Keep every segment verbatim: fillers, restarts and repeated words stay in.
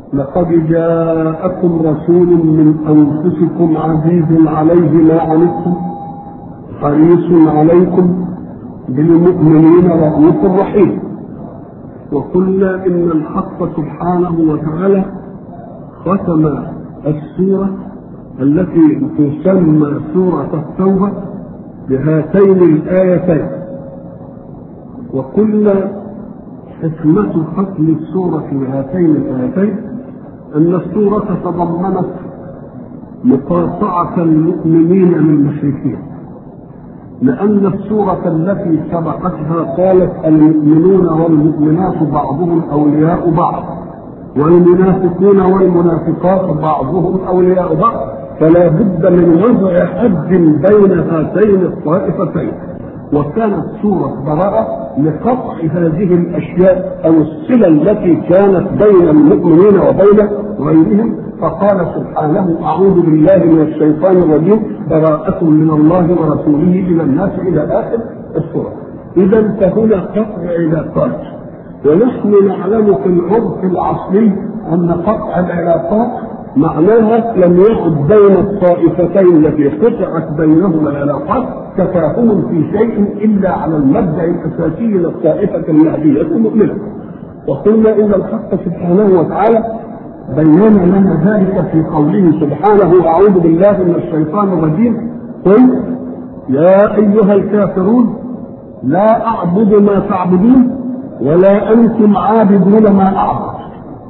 لقد جاءكم رسول من أنفسكم عزيز عليه ما عنتم حريص عليكم بالمؤمنين رؤوف رحيم. وقلنا إن الحق سبحانه وتعالى ختم السورة التي تسمى سورة التوبة بهاتين الآيتين، وقلنا حكمة ختم السورة بهاتين الآيتين أن السورة تضمنت مقاطعة المؤمنين للمشركين، لأن السورة التي سبقتها قالت المؤمنون والمؤمنات بعضهم أولياء بعض والمنافقون والمنافقات بعضهم أولياء بعض، فلا بد من وضع حد بين هاتين الطائفتين. وكانت سورة براءة لقطع هذه الأشياء أو الصلة التي كانت بين المؤمنين وبين غيرهم، فقال سبحانه أعوذ بالله من الشيطان الرجيم براءة من الله ورسوله إلى الناس إلى آخر السورة. إذا فهنا قطع علاقات، ونحن نعلم في العرف العصري أن قطع العلاقات معناها لم يعد بين الطائفتين التي قطعت بينهما العلاقات تفاهم في شيء إلا على المبدأ الأساسي للطائفة المهدية المؤمنة. وقلنا إن الحق سبحانه وتعالى بين لنا ذلك في قوله سبحانه أعوذ بالله من الشيطان الرجيم قل يا أيها الكافرون لا أعبد ما تعبدون ولا أنتم عابدون ما أعبد،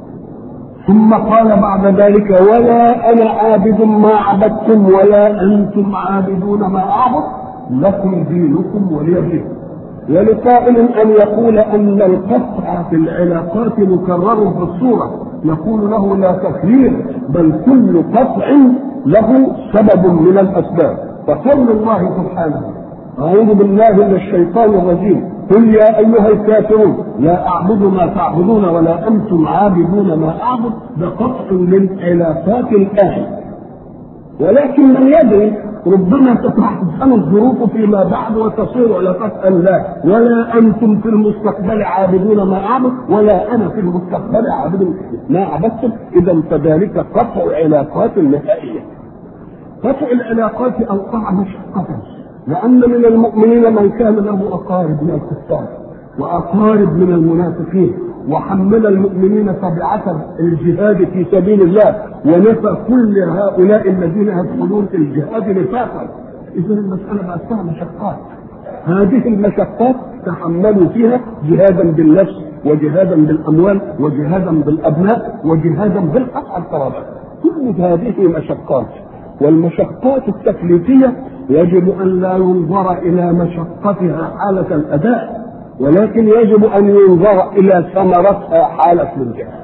ثم قال بعد ذلك ولا أنا عابد ما عبدتم ولا أنتم عابدون ما أعبد لكم دينكم ولي دين. ولقائل أن يقول أن القطع في العلاقات مكرر في الصورة يقول له لا تكرير، بل كل قطع له سبب من الأسباب. فقول الله سبحانه أعوذ بالله من الشيطان الرجيم قل يا أيها الكافرون لا أعبد ما تعبدون ولا أنتم عابدون ما أعبد، ده قطع للعلاقات الآن. ولكن من يدري ربما تتحسن الظروف فيما بعد وتصير علاقات أن لا ولا أنتم في المستقبل عابدون ما أعبد ولا أنا في المستقبل عابد ما عبدتم. إذا فذلك قطع علاقات نهائية. قطع العلاقات أوقع مشقة، لأن من المؤمنين من كان له أقارب من الكفار وأقارب من المنافقين، وحمل المؤمنين تبعة الجهاد في سبيل الله ونفى كل هؤلاء الذين يدخلون في الجهاد نفاقا. إذن المسألة بقت فيها مشقات، هذه المشقات تحملوا فيها جهادا بالنفس وجهادا بالأموال وجهادا بالأبناء وجهادا بالقطع القرابات. كل هذه مشقات، والمشقات التكليفية يجب أن لا ينظر إلى مشقتها حالة الأداء، ولكن يجب أن ينظر إلى ثمرتها حالة الجهاد.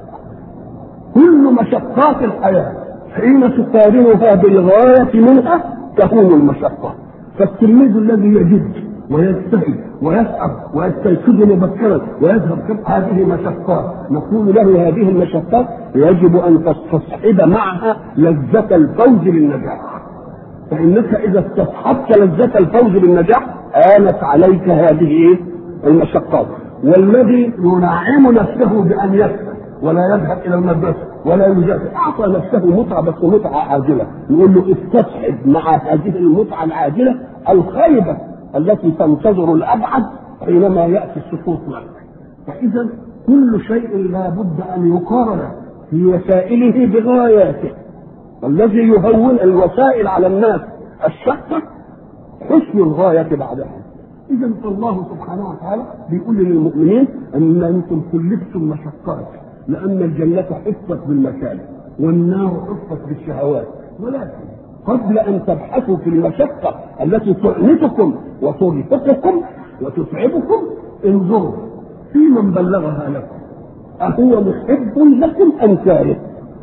كل مشقات الحياة حين تقارنها بالغاية منها تكون المشقة. فالتلميذ الذي يجد ويجتهد ويسعى ويستيقظ مبكرا ويذهب كم هذه مشقات، نقول له هذه المشقات يجب أن تستصحب معها لذة الفوز بالنجاح، فإنك إذا استصحبت لذة الفوز بالنجاح آنت عليك هذه المشقات. والذي ينعم نفسه بأن يسعى ولا يذهب إلى المدرسة ولا يجاهد أعطى نفسه متعة بس متعة عاجلة، يقول له استصحب مع هذه المتعة العاجلة الخيبة التي تنتظر الأبعد حينما يأتي السقوط معك. فإذا كل شيء لا بد أن يقارن في وسائله بغاياته. والذي يهون الوسائل على الناس الشقة حسن الغاية بعدها. إذا فالله سبحانه وتعالى بيقول للمؤمنين أن أنتم كلفتم مشقات، لأن الجنة حفت بالمكاره والنار حفت بالشهوات، ولكن قبل أن تبحثوا في المشقة التي تعنتكم وترهقكم وتتعبكم انظروا في من بلغها لكم، أهو محب لكم أم كاره؟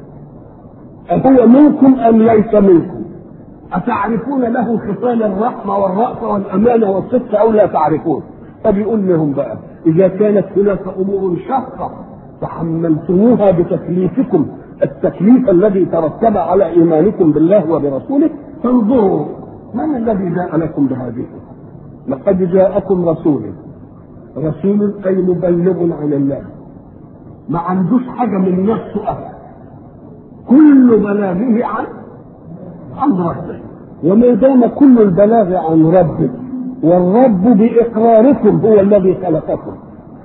أهو منكم أم ليس منكم؟ أتعرفون له خصال الرحمة والرأفة والأمانة والصدق أو لا تعرفون؟ فبيقول لهم بقى إذا كانت هناك أمور شاقة تحملتموها بتكليفكم التكليف الذي ترتب على إيمانكم بالله وبرسوله، فانظروا من الذي جاء لكم بهذه. لقد جاءكم رسول، رسول أي مبلغ عن الله، ما عندوش حاجة من نفسه أبدا، كل بلاغه عن عن ربه. وما دام كل البلاغ عن ربه، والرب بإقراركم هو الذي خلقكم،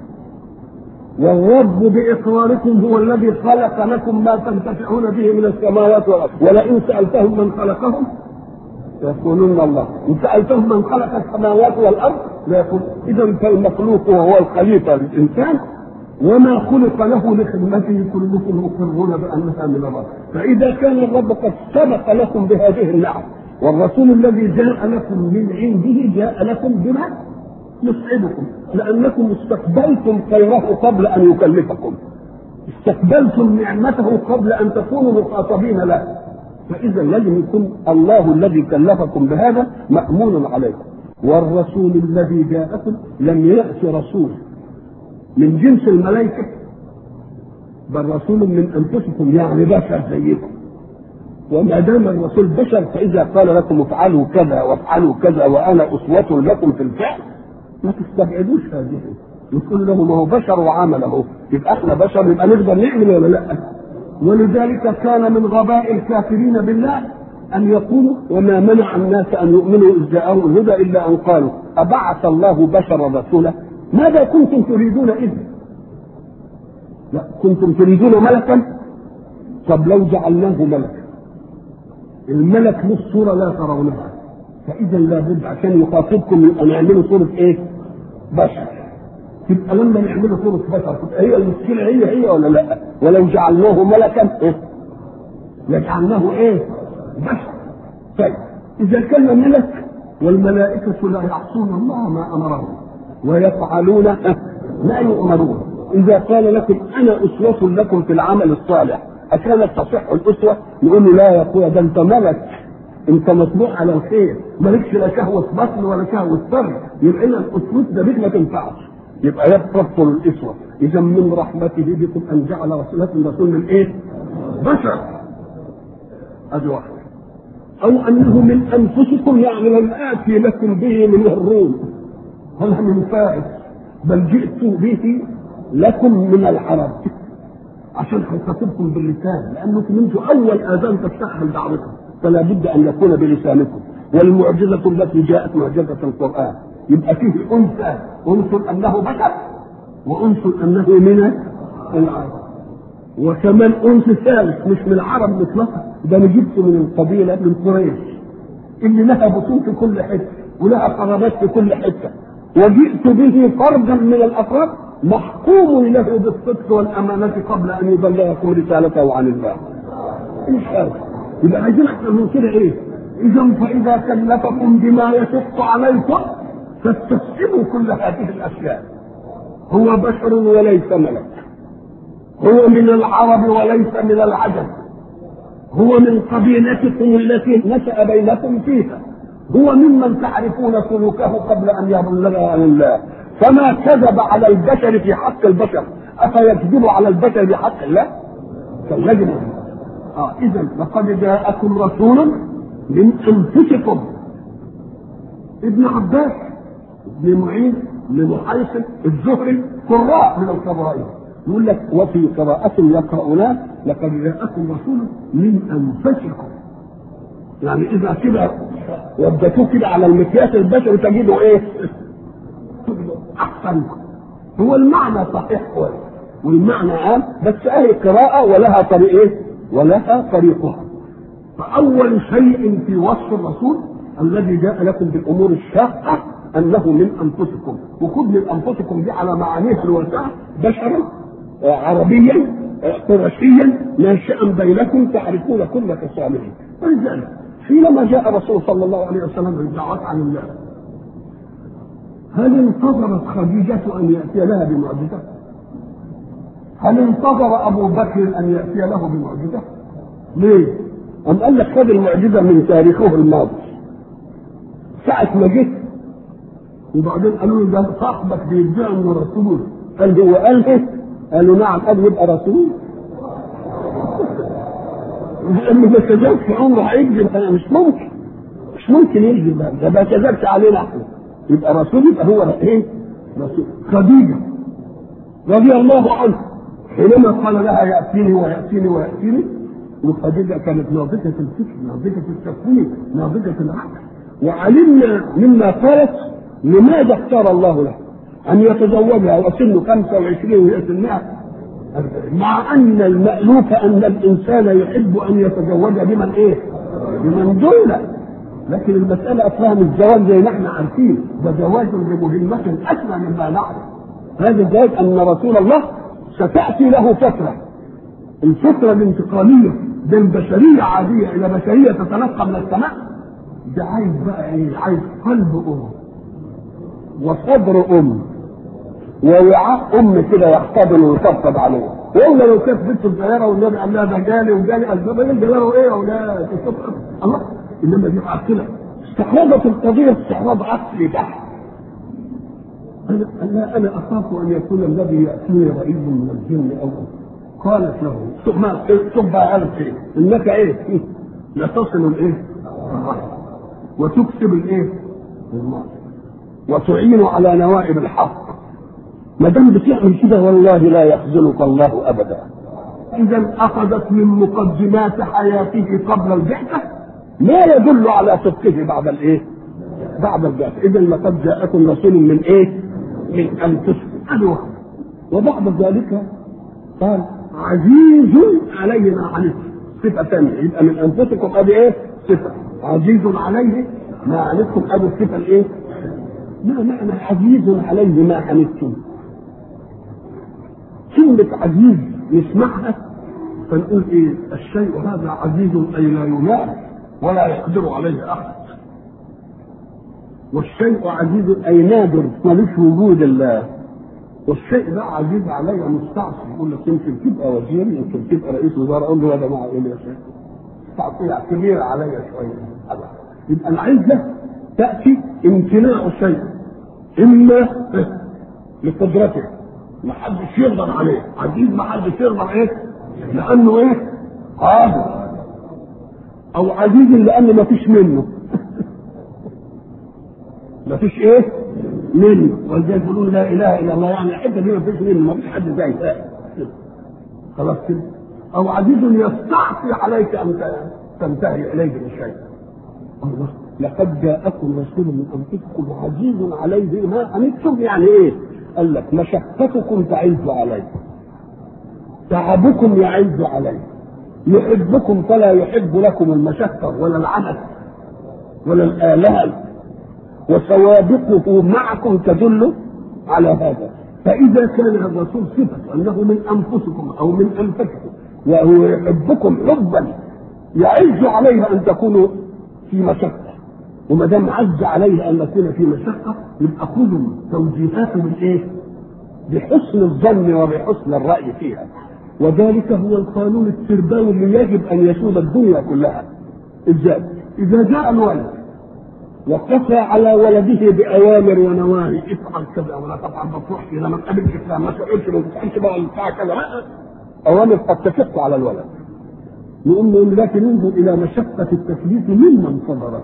والرب بإقراركم هو الذي خلق لكم ما تنتفعون به من السماوات والأرض، ولئن سألتهم من خلقهم يقولون الله، إن سألتهم من خلق السماوات والأرض لا يقول. إذا فالمخلوق وهو الخليفة للإنسان، وما خلق له لخدمته كلكم مقرون بأنها من الله. فإذا كان الرب قد سبق لكم بهذه النعم، والرسول الذي جاء لكم من عنده جاء لكم بما يسعدكم، لأنكم استقبلتم خيره قبل أن يكلفكم، استقبلتم نعمته قبل أن تكونوا مخاطبين له. فإذا لازم يكون الله الذي كلفكم بهذا مأمون عليكم. والرسول الذي جاءكم لم يأتي رسول من جنس الملائكة، بل رسول من أنفسكم، يعني بشر زيكم. وما دام الرسول بشر، فإذا قال لكم افعلوا كذا وافعلوا كذا وأنا أسوة لكم في الفعل، ما تستبعدوش هذه. يقول له ما هو بشر وعمله، يبقى احنا بشر، يبقى نقدر نعمل ولا لا؟ ولذلك كان من غباء الكافرين بالله أن يقولوا وما منع الناس أن يؤمنوا إذ جاءهم الهدى إلا أن قالوا أبعث الله بشرا رسولا. ماذا كنتم تريدون إذن؟ لا كنتم تريدون ملكا. طب لو جعلناه ملكا، الملك له صورة لا ترونها، فإذا لابد عشان يخاطبكم أن يعملوا صورة إيه؟ بشر. تبقى لما نعملوا صورة بشر تبقى هي المشكلة هي هي ولا لا؟ ولو جعلناه ملكا إيه؟ لجعلناه إيه؟ بشر. طيب إذا كان ملك، والملائكة لا يعصون الله ما أمرهم ويفعلون ما يؤمرون. إذا قال لكم أنا أسوة لكم في العمل الصالح، أكانت تصح الأسوة؟ نقول له لا يا أخويا، ده أنت ملك، أنت مطبوع على الخير، مالكش لا شهوة بطن ولا شهوة فرج، يبقى إن الأسوة ده بيك ما تنفعش، يبقى يبطل الأسوة. إذا من رحمته بكم أن جعل رسولكم رسول من إيه؟ بشر. هذه واحدة. أو أنه من أنفسكم، يعني لم آتي لكم به من الروم ولا من فارس، بل جئت به لكم من العرب عشان خطبكم باللسان، لأنكم انتم أول آذان تستقبل دعوتكم، فلا بد أن يكون بلسانكم. والمعجزة التي جاءت معجزة القرآن، يبقى فيه أنثى، أنثى أنه بشر وأنثى أنه من العرب، وكمان أنثى ثالث مش من العرب مطلقا، ده جبته من القبيلة من قريش اللي لها بطون في كل حتة ولها قرابات في كل حتة، وجئت به فردا من الأفراد محكوم له بالصدق والأمانة قبل أن يبلغكم رسالته عن الله. إيش هذا؟ يبقى عايزين أكثر من كده إيه؟ إذا فإذا كلفكم بما يشق عليكم فاستسلموا كل هذه الأشياء. هو بشر وليس ملك، هو من العرب وليس من العجم، هو من قبيلتكم التي نشأ بينكم فيها، هو ممن تعرفون سلوكه قبل أن يبلغ عن الله. فما كذب على البشر في حق البشر أفيكذب على البشر بحق الله؟ فالذي آه إذا لقد جاءكم رسول من أنفسكم. ابن عباس، ابن معين، ابن محيصن، الزهري، قراء من القراء، يقول لك وفي قراءة يقرؤون لقد جاءكم رسول من أنفسكم، يعني إذا كده وابدتوه كده على المقياس البشري تجدوا إيه؟ أحسن. هو المعنى صحيح كويس والمعنى عام، بس أهي قراءة ولها طريق إيه؟ ولها طريقها. فأول شيء في وصف الرسول الذي جاء لكم بالأمور الشاقة أنه من أنفسكم، وخذ من أنفسكم دي على معانيه الواسعة، بشرا عربيا قرشيا ناشئا بينكم تعرفون كل خصاله. ولذلك حينما جاء الرسول صلى الله عليه وسلم بالدعوات عن الله، هل انتظرت خديجة أن يأتي لها بمعجزة؟ هل انتظر أبو بكر أن يأتي له بمعجزة؟ ليه؟ أم قال لك خذ المعجزة من تاريخه الماضي، ساعة ما جيت وبعدين قالوا له ده صاحبك بيدعي انه رسول، قال هو قال ايه؟ قالوا نعم، قال يبقى رسول. لانه ما كذبش عمره هيكذب، مش ممكن مش ممكن يكذب، ده ما كذبش علينا احنا، يبقى رسول، يبقى هو ايه؟ رسول. خديجة رضي الله عنها حينما قال لها يأتيني ويأتيني ويأتيني، وخديجة كانت ناضجة الفكر، ناضجة التفكير، ناضجة العقل. وعلمنا مما قالت لماذا اختار الله له أن يتزوجها وسنه خمسة وعشرين وهي سنها، مع أن المألوف أن الإنسان يحب أن يتزوج بمن إيه؟ بمن دونه. لكن المسألة أفهم الزواج زي ما احنا عارفين ده زواج بمهمة أسمى مما نعرف. هذا الزواج أن رسول الله ستأتي له فترة، الفترة الانتقالية بين بشرية عادية إلى بشرية تتلقى من السماء. ده عايز بقى إيه؟ عايز قلب أم وصدر أم ووعاء أم كده يحتضن ويطبطب عليه. وإلا لو كانت بنت صغيرة والنبي قال لها ده جالي وجالي أسباب إيه جاله إيه ولا الله، إنما دي عقلة استحرضت القضية استحراض عقلي بحت. أنا أنا أنا أخاف أن يكون الذي يأتيني رئيس من الجن أو قالت له ثم ثم قالت إيه؟ إنك إيه؟ لا تصل الإيه؟ وتكسب الإيه؟ المال وتعين على نوائب الحق. ما دام بتعمل كده والله لا يخذلك الله أبدا. إذا أخذت من مقدمات حياته قبل البعثة ما يدل على صدقه بعد الإيه؟ بعد البعثة. إذا لقد جاءكم رسول من إيه؟ من أنفسكم. هذا وبعد ذلك قال عزيز عليه ما عنتم، صفة ثانية. يبقى من أنفسكم أدي إيه؟ صفة عزيز عليه ما عنتم، أدي الصفة الإيه؟ ما معنى عزيز عليه ما عنتم؟ كلمة عزيز نسمعها فنقول إيه؟ الشيء هذا عزيز أي لا ينال ولا يقدر عليه أحد، والشيء عزيز أي نادر ملوش وجود الله، والشيء ده عزيز علي مستعصي. يقول لك يمكن تبقى وزير، يمكن تبقى رئيس وزراء، اقول له يا جماعه ايه يا شيخ؟ تعطيع كبير علي شويه. يبقى العزه تاتي امتناع الشيء اما لقدرته ما حدش يقدر عليه، عزيز ما حدش يقدر ايه؟ لانه ايه؟ قادر، او عزيز لانه ما فيش منه ما فيش ايه؟ منه. ولذلك يقولون لا اله الا الله، يعني الحته دي ما فيش منه، ما فيش حد زي خلاص كده. او عزيز يستعصي عليك ان تنتهي اليه بالشيء. الله لقد جاءكم رسول من انفسكم عزيز عليه ما عنتم، يعني ايه؟ قال لك مشقتكم تعز عليه، تعبكم يعز عليه، يحبكم فلا يحب لكم المشقه ولا العنت ولا الآلام، وسوابقه معكم تدل على هذا. فإذا كان الرسول صفة أنه من أنفسكم أو من أنفسكم وهو يحبكم حبا يعز عليه أن تكونوا في مشقة، وما دام عز عليه أن نكون في مشقة يبقى خذوا توجيهاته بالإيه؟ بحسن الظن وبحسن الرأي فيها. وذلك هو القانون التربوي اللي يجب أن يسود الدنيا كلها. إزاي؟ إذا جاء الولد وقفى على ولده بأوامر ونواهي، افعل كذا ولا تفعل، ما تروحش هنا، ما تقابلش فلان، ما تقولش ما تفعلش بقى البتاع كذا، أوامر قد تشق على الولد. نقول له لكن انظر إلى مشقة التكليف ممن صدرت.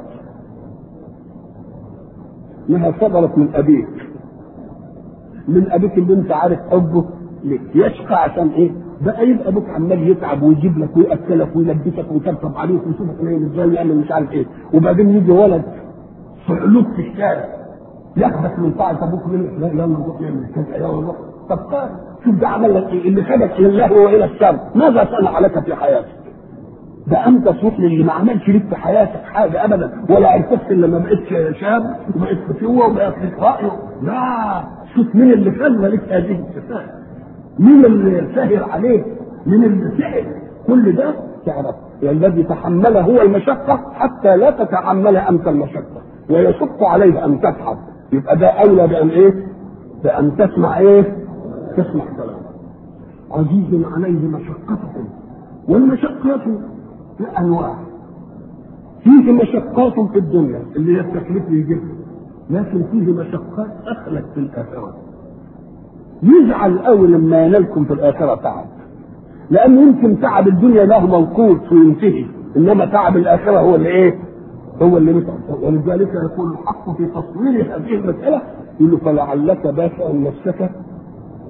انها صدرت من أبيك، من أبيك اللي أنت عارف حبه ليه، يشقى عشان إيه؟ بقى يبقى أبوك عمال يتعب ويجيب لك ويأكلك ويلبسك ويطبطب عليك ويشوفك نايم إزاي ويعمل مش عارف إيه، وبعدين يجي ولد صعلوك في الشارع ياخدك من طاعة ابوك منك، لا لا نروح نعمل كذا يا والله. طب قال شوف ده عمل لك ايه؟ اللي خدك الى الله والى الشر، ماذا صنع لك في حياتك؟ ده انت صوت اللي ما عملش لك في حياتك حاجه ابدا، ولا عرفت الا لما بقيت شاب وبقيت فتوه وبقيت لك راي. لا، شوف مين اللي خلى لك هذه الصفات، مين اللي سهر عليك، مين اللي سهر كل ده تعرف. والذي تحمل هو المشقه حتى لا تتحمل انت المشقه ويشق عليه ان تتعب، يبقى ده اولى بان ايه؟ بان تسمع ايه؟ تسمع كلامه. عزيز عليه مشقتكم، والمشقات انواع. فيه مشقات في الدنيا اللي هي التكليف يجيبها، لكن فيه مشقات اخلت في الاخره. يزعل قوي لما ينالكم في الاخره تعب، لان يمكن تعب الدنيا له موقوت وينتهي، انما تعب الاخره هو اللي ايه؟ هو اللي متعب. ولذلك يقول الحق في تصوير هذه المسألة، يقول فلعلك باخع نفسك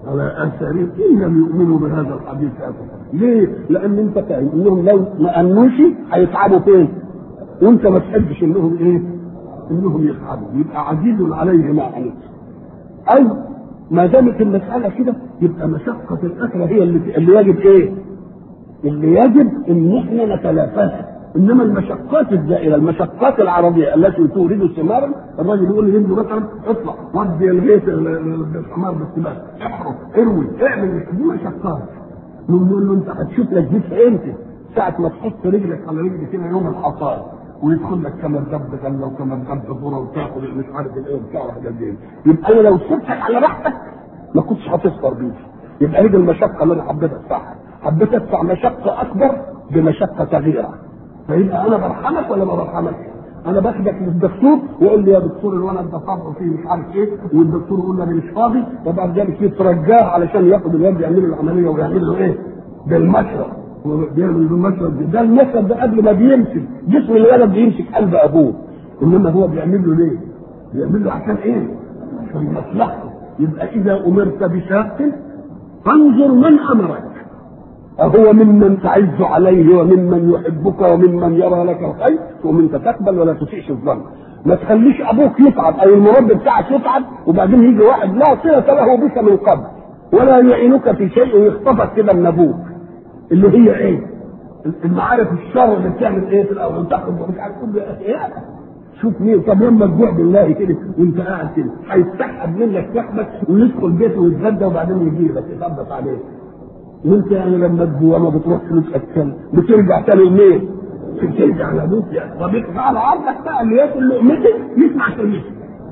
على اثارهم ان لم يؤمنوا بهذا الحديث اسفا. ليه؟ لان انت فاهم انهم لو ما امنوش هيتعبوا فين؟ وانت ما تحبش انهم ايه؟ انهم يتعبوا، يبقى عزيز عليه ما عنتم. او ما دامت المساله كده يبقى مشقه الاخره هي اللي, اللي يجب ايه؟ اللي يجب ان احنا نتلافاها. انما المشقات الزائله، المشقات العربيه التي تورد ثمارا، الراجل يقول لي عنده مثلا اطلع ودي الغيث الحمار بالسباق، احرق اروي اعمل، دي مشقات. نقول له انت هتشوف لك جيش امتى؟ ساعه ما تحط رجلك على رجل كده يوم الحصاد ويدخل لك كما دب غله وكما دب ذره وتاخد مش عارف الايه وبتاع وحاجات دي. يبقى انا لو سبتك على راحتك ما كنتش هتصفر بيه. يبقى هي المشقه اللي انا حبيت ادفعها، حبيت ادفع مشقه اكبر بمشقه صغيره. فيبقى انا برحمك ولا ما برحمك؟ انا باخدك للدكتور ويقول لي يا دكتور الولد ده صبعه فيه مش عارف ايه، والدكتور يقول لي انا مش فاضي، وبعد ذلك يترجاه علشان ياخد الولد يعمل له العمليه ويعمل له ايه؟ بالمشرط. بيعمل بالمشرط ده المشرط ده قبل ما بيمسك جسم الولد بيمسك قلب ابوه، انما هو بيعمل له ليه؟ بيعمل له عشان ايه؟ عشان مصلحته. يبقى اذا امرت بشاق فانظر من امرك، أهو ممن تعز عليه وممن يحبك وممن يرى لك الخير، ومن تقبل ولا تسيئش الظن. ما تخليش ابوك يتعب او المربي بتاعك يتعب وبعدين يجي واحد لا صله له بك من قبل ولا يعينك في شيء ويخطفك كده من ابوك، اللي هي ايه؟ المعارف الشر اللي بتعمل ايه في الاول تاخد مش عارف كل ايه. شوف مين؟ طب لما تجوع بالله كده وانت قاعد كده هيستحب منك صاحبك ويدخل بيته ويتغدى وبعدين يجي لك يخبط عليه. وانت يعني لما تجوع ما بتروح فلوس اكل بترجع تاني لمين؟ بترجع لابوك يعني. طب اطلع على عرضك بقى اللي ياكل لقمتك يسمع كلمتك.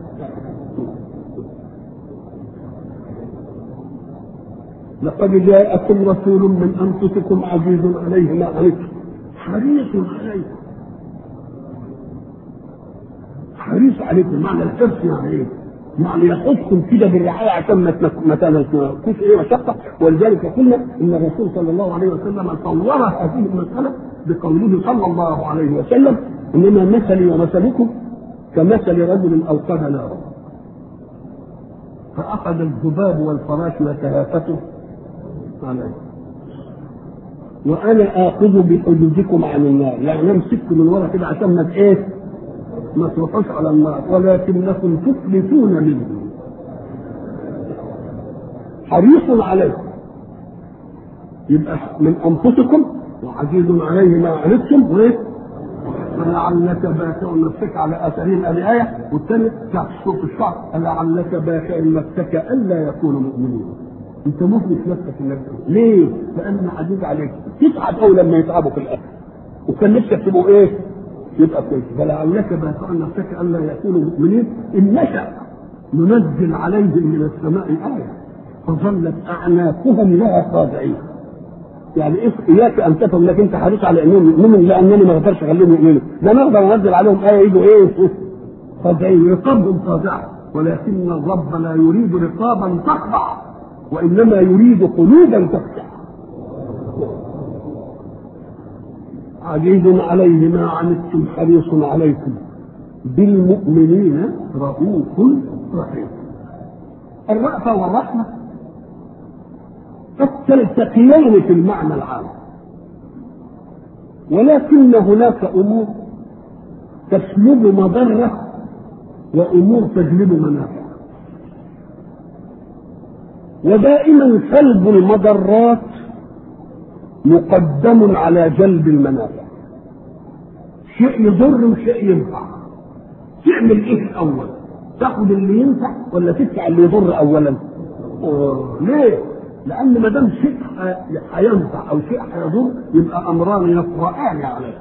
لقد جاءكم رسول من انفسكم عزيز عليه ما عنتم حريص عليكم. حريص عليكم معنى الحرص يعني ايه؟ يعني يحطكم كده بالرعايه عشان ما تنسوش ايه مشقه. ولذلك قلنا ان الرسول صلى الله عليه وسلم صور هذه المساله بقوله صلى الله عليه وسلم انما مثلي ومثلكم كمثل رجل اوقد نارا فاخذ الذباب والفراش يتهافته عليه وانا اخذ بحدودكم عن النار، يعني امسككم من ورا كده عشان ما ايه؟ ما تروحوش على النار ولكنكم تفلتون منه. حريص عليكم يبقى من انفسكم وعزيز عليه ما عنتم وايه؟ فلعلك باكع نفسك على اثارهم الايه، والثانيه بتاعت سوره الشعر لعلك باكع نفسك الا يكونوا مؤمنين. انت مفلس نفسك انك ليه؟ لان عزيز عليك تتعب اول لما يتعبوا في الاخر وكان نفسك تبقوا ايه؟ يبقى كويس. فلعلك باكع نفسك الا يكونوا مؤمنين ان نشا ننزل عليهم من السماء ايه فظلت اعناقهم لها خاضعين. يعني اياك ان تفهم انك انت حريص على انهم يؤمنوا لانني ما اقدرش اخليهم يؤمنوا، ده نقدر ننزل عليهم ايه يجوا ايه؟ خاضعين رقابهم خاضعه، ولكن الرب لا يريد رقابا تخضع وانما يريد قلوبا تخشع. عزيز عليه ما عنتم حريص عليكم بالمؤمنين رؤوف رحيم. الرأفة والرحمة قد تلتقيان في المعنى العام، ولكن هناك أمور تسلب مضرة وأمور تجلب منافع، ودائما سلب المضرات مقدم على جلب المنافع. شيء يضر وشيء ينفع، تعمل ايه الاول؟ تاخد اللي ينفع ولا تدفع اللي يضر اولا؟ أوه. ليه؟ لان ما دام شيء هينفع او شيء هيضر يبقى امران يطرأان عليك،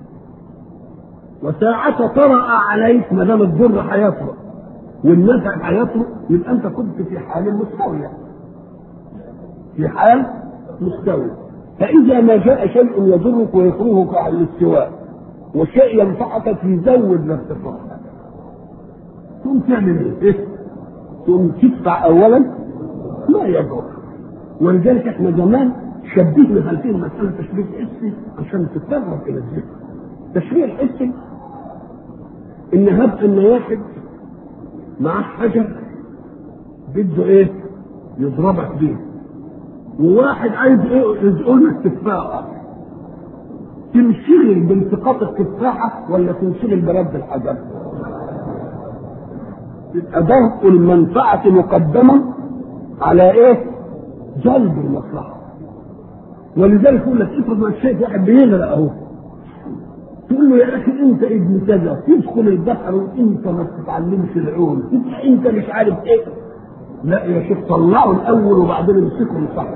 وساعة طرأ عليك ما دام الضر هيطرأ والنفع هيطرأ يبقى انت كنت في حال مستوية، في حال مستوي. فإذا ما جاء شيء يضرك ويكرهك على الاستواء وشيء ينفعك يزود الارتفاع، ثم تعمل ايه؟ ثم تدفع اولا ما يضر. ولذلك احنا زمان شبهنا هذه المسألة تشبيه حسي عشان تتقرب الى الذكر. تشبيه الحسي ان هب ان واحد معاه حجر بده ايه؟ يضربك بيه، وواحد عايز يقول لك تفاحه، تنشغل بالتقاط التفاحه ولا تنشغل برد الحجر؟ يبقى درء المنفعه مقدما على ايه؟ جلب المصلحه. ولذلك يقول لك افرض ما الشيء واحد بيغرق اهو، تقول له يا اخي انت ابن كذا تدخل البحر وانت ما بتتعلمش العوم، انت مش عارف ايه. لا يا شيخ طلعه الاول وبعدين امسكه صح.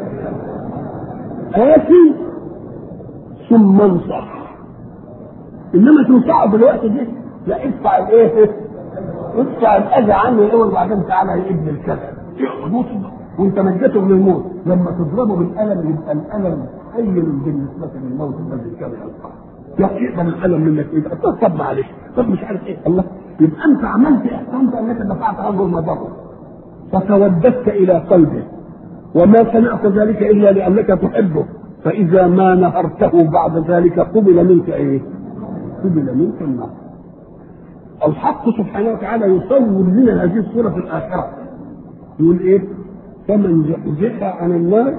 آتي ثم انصح. انما تنصحه بالوقت ده، لا ادفع الايه؟ ادفع الاذى عنه الاول وبعدين تعالى يا ابن الكذا وانت مجيته من الموت. لما تضربه بالقلم يبقى القلم حي بالنسبه للموت الذي كان يلقاه. لا يقبل القلم منك يبقى طب معلش طب مش عارف ايه. الله، يبقى انت عملت احسان انك دفعت عنه المضره فتوددت الى قلبه، وما صنعت ذلك الا لانك تحبه، فاذا ما نهرته بعد ذلك قبل منك ايه؟ قبل منك النار. الحق سبحانه وتعالى يصور لنا هذه الصوره في الاخره، يقول ايه؟ فمن زحزح عن النار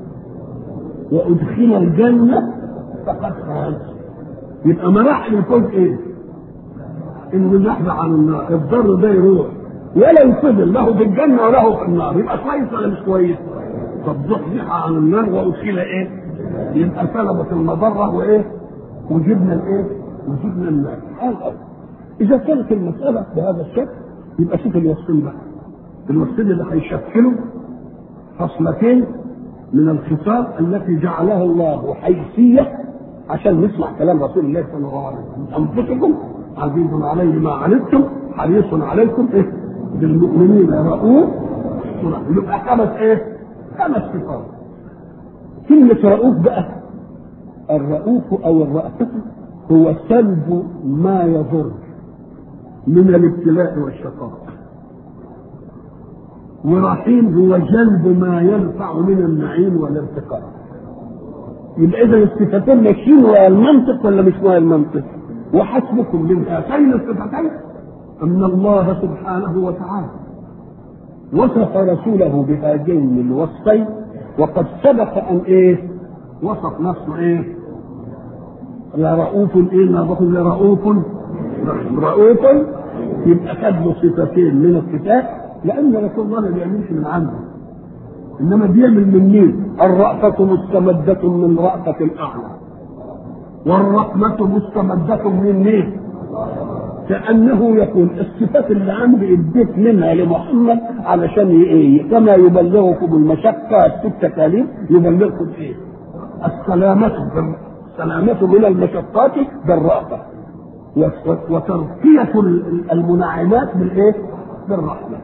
وادخل الجنه فقد فاز. يبقى مراحل الفوز ايه؟ انه زحزح عن النار، الضر ده يروح ولا يفضل له في الجنه وله في النار، يبقى كويس ولا مش كويس؟ طب زحزح عن النار وادخل ايه؟ يبقى سلبت المضره وايه؟ وجبنا الايه؟ وجبنا النار. اذا كانت المساله بهذا الشكل يبقى شوف الوصفين بقى، الوصفين اللي هيشكلوا خصلتين من الخصال التي جعلها الله حيثيه عشان نسمع كلام رسول الله صلى الله عليه وسلم. انفسكم عزيز عليه ما عنتم حريص عليكم ايه؟ بالمؤمنين رؤوف. يبقى خمس ايه؟ خمس صفات. كلمة رؤوف بقى، الرؤوف او الرأفة هو سلب ما يضر من الابتلاء والشقاء، ورحيم هو جلب ما ينفع من النعيم والارتقاء. يبقى اذا الصفتين ماشيين ويا المنطق ولا مش ويا المنطق؟ وحسبكم من هاتين الصفتين ان الله سبحانه وتعالى وصف رسوله بهذين الوصفين، وقد سبق ان ايه؟ وصف نفسه ايه؟ لرؤوف ايه؟ لرؤوف رؤوف. يبقى خد له صفتين من الكتاب، لان رسول الله ما بيعملش من عنده، انما بيعمل من مين؟ الرأفة مستمدة من رأفة الاعلى، والرحمة مستمدة من مين؟ كأنه يكون الصفات اللي عندي اديت منها لمحمد علشان ايه؟ كما يبلغكم المشقة الست تكاليف يبلغكم ايه؟ السلامة السلامة من المشقات بالرأفة، وترقية المنعمات بالايه؟ بالرحمة.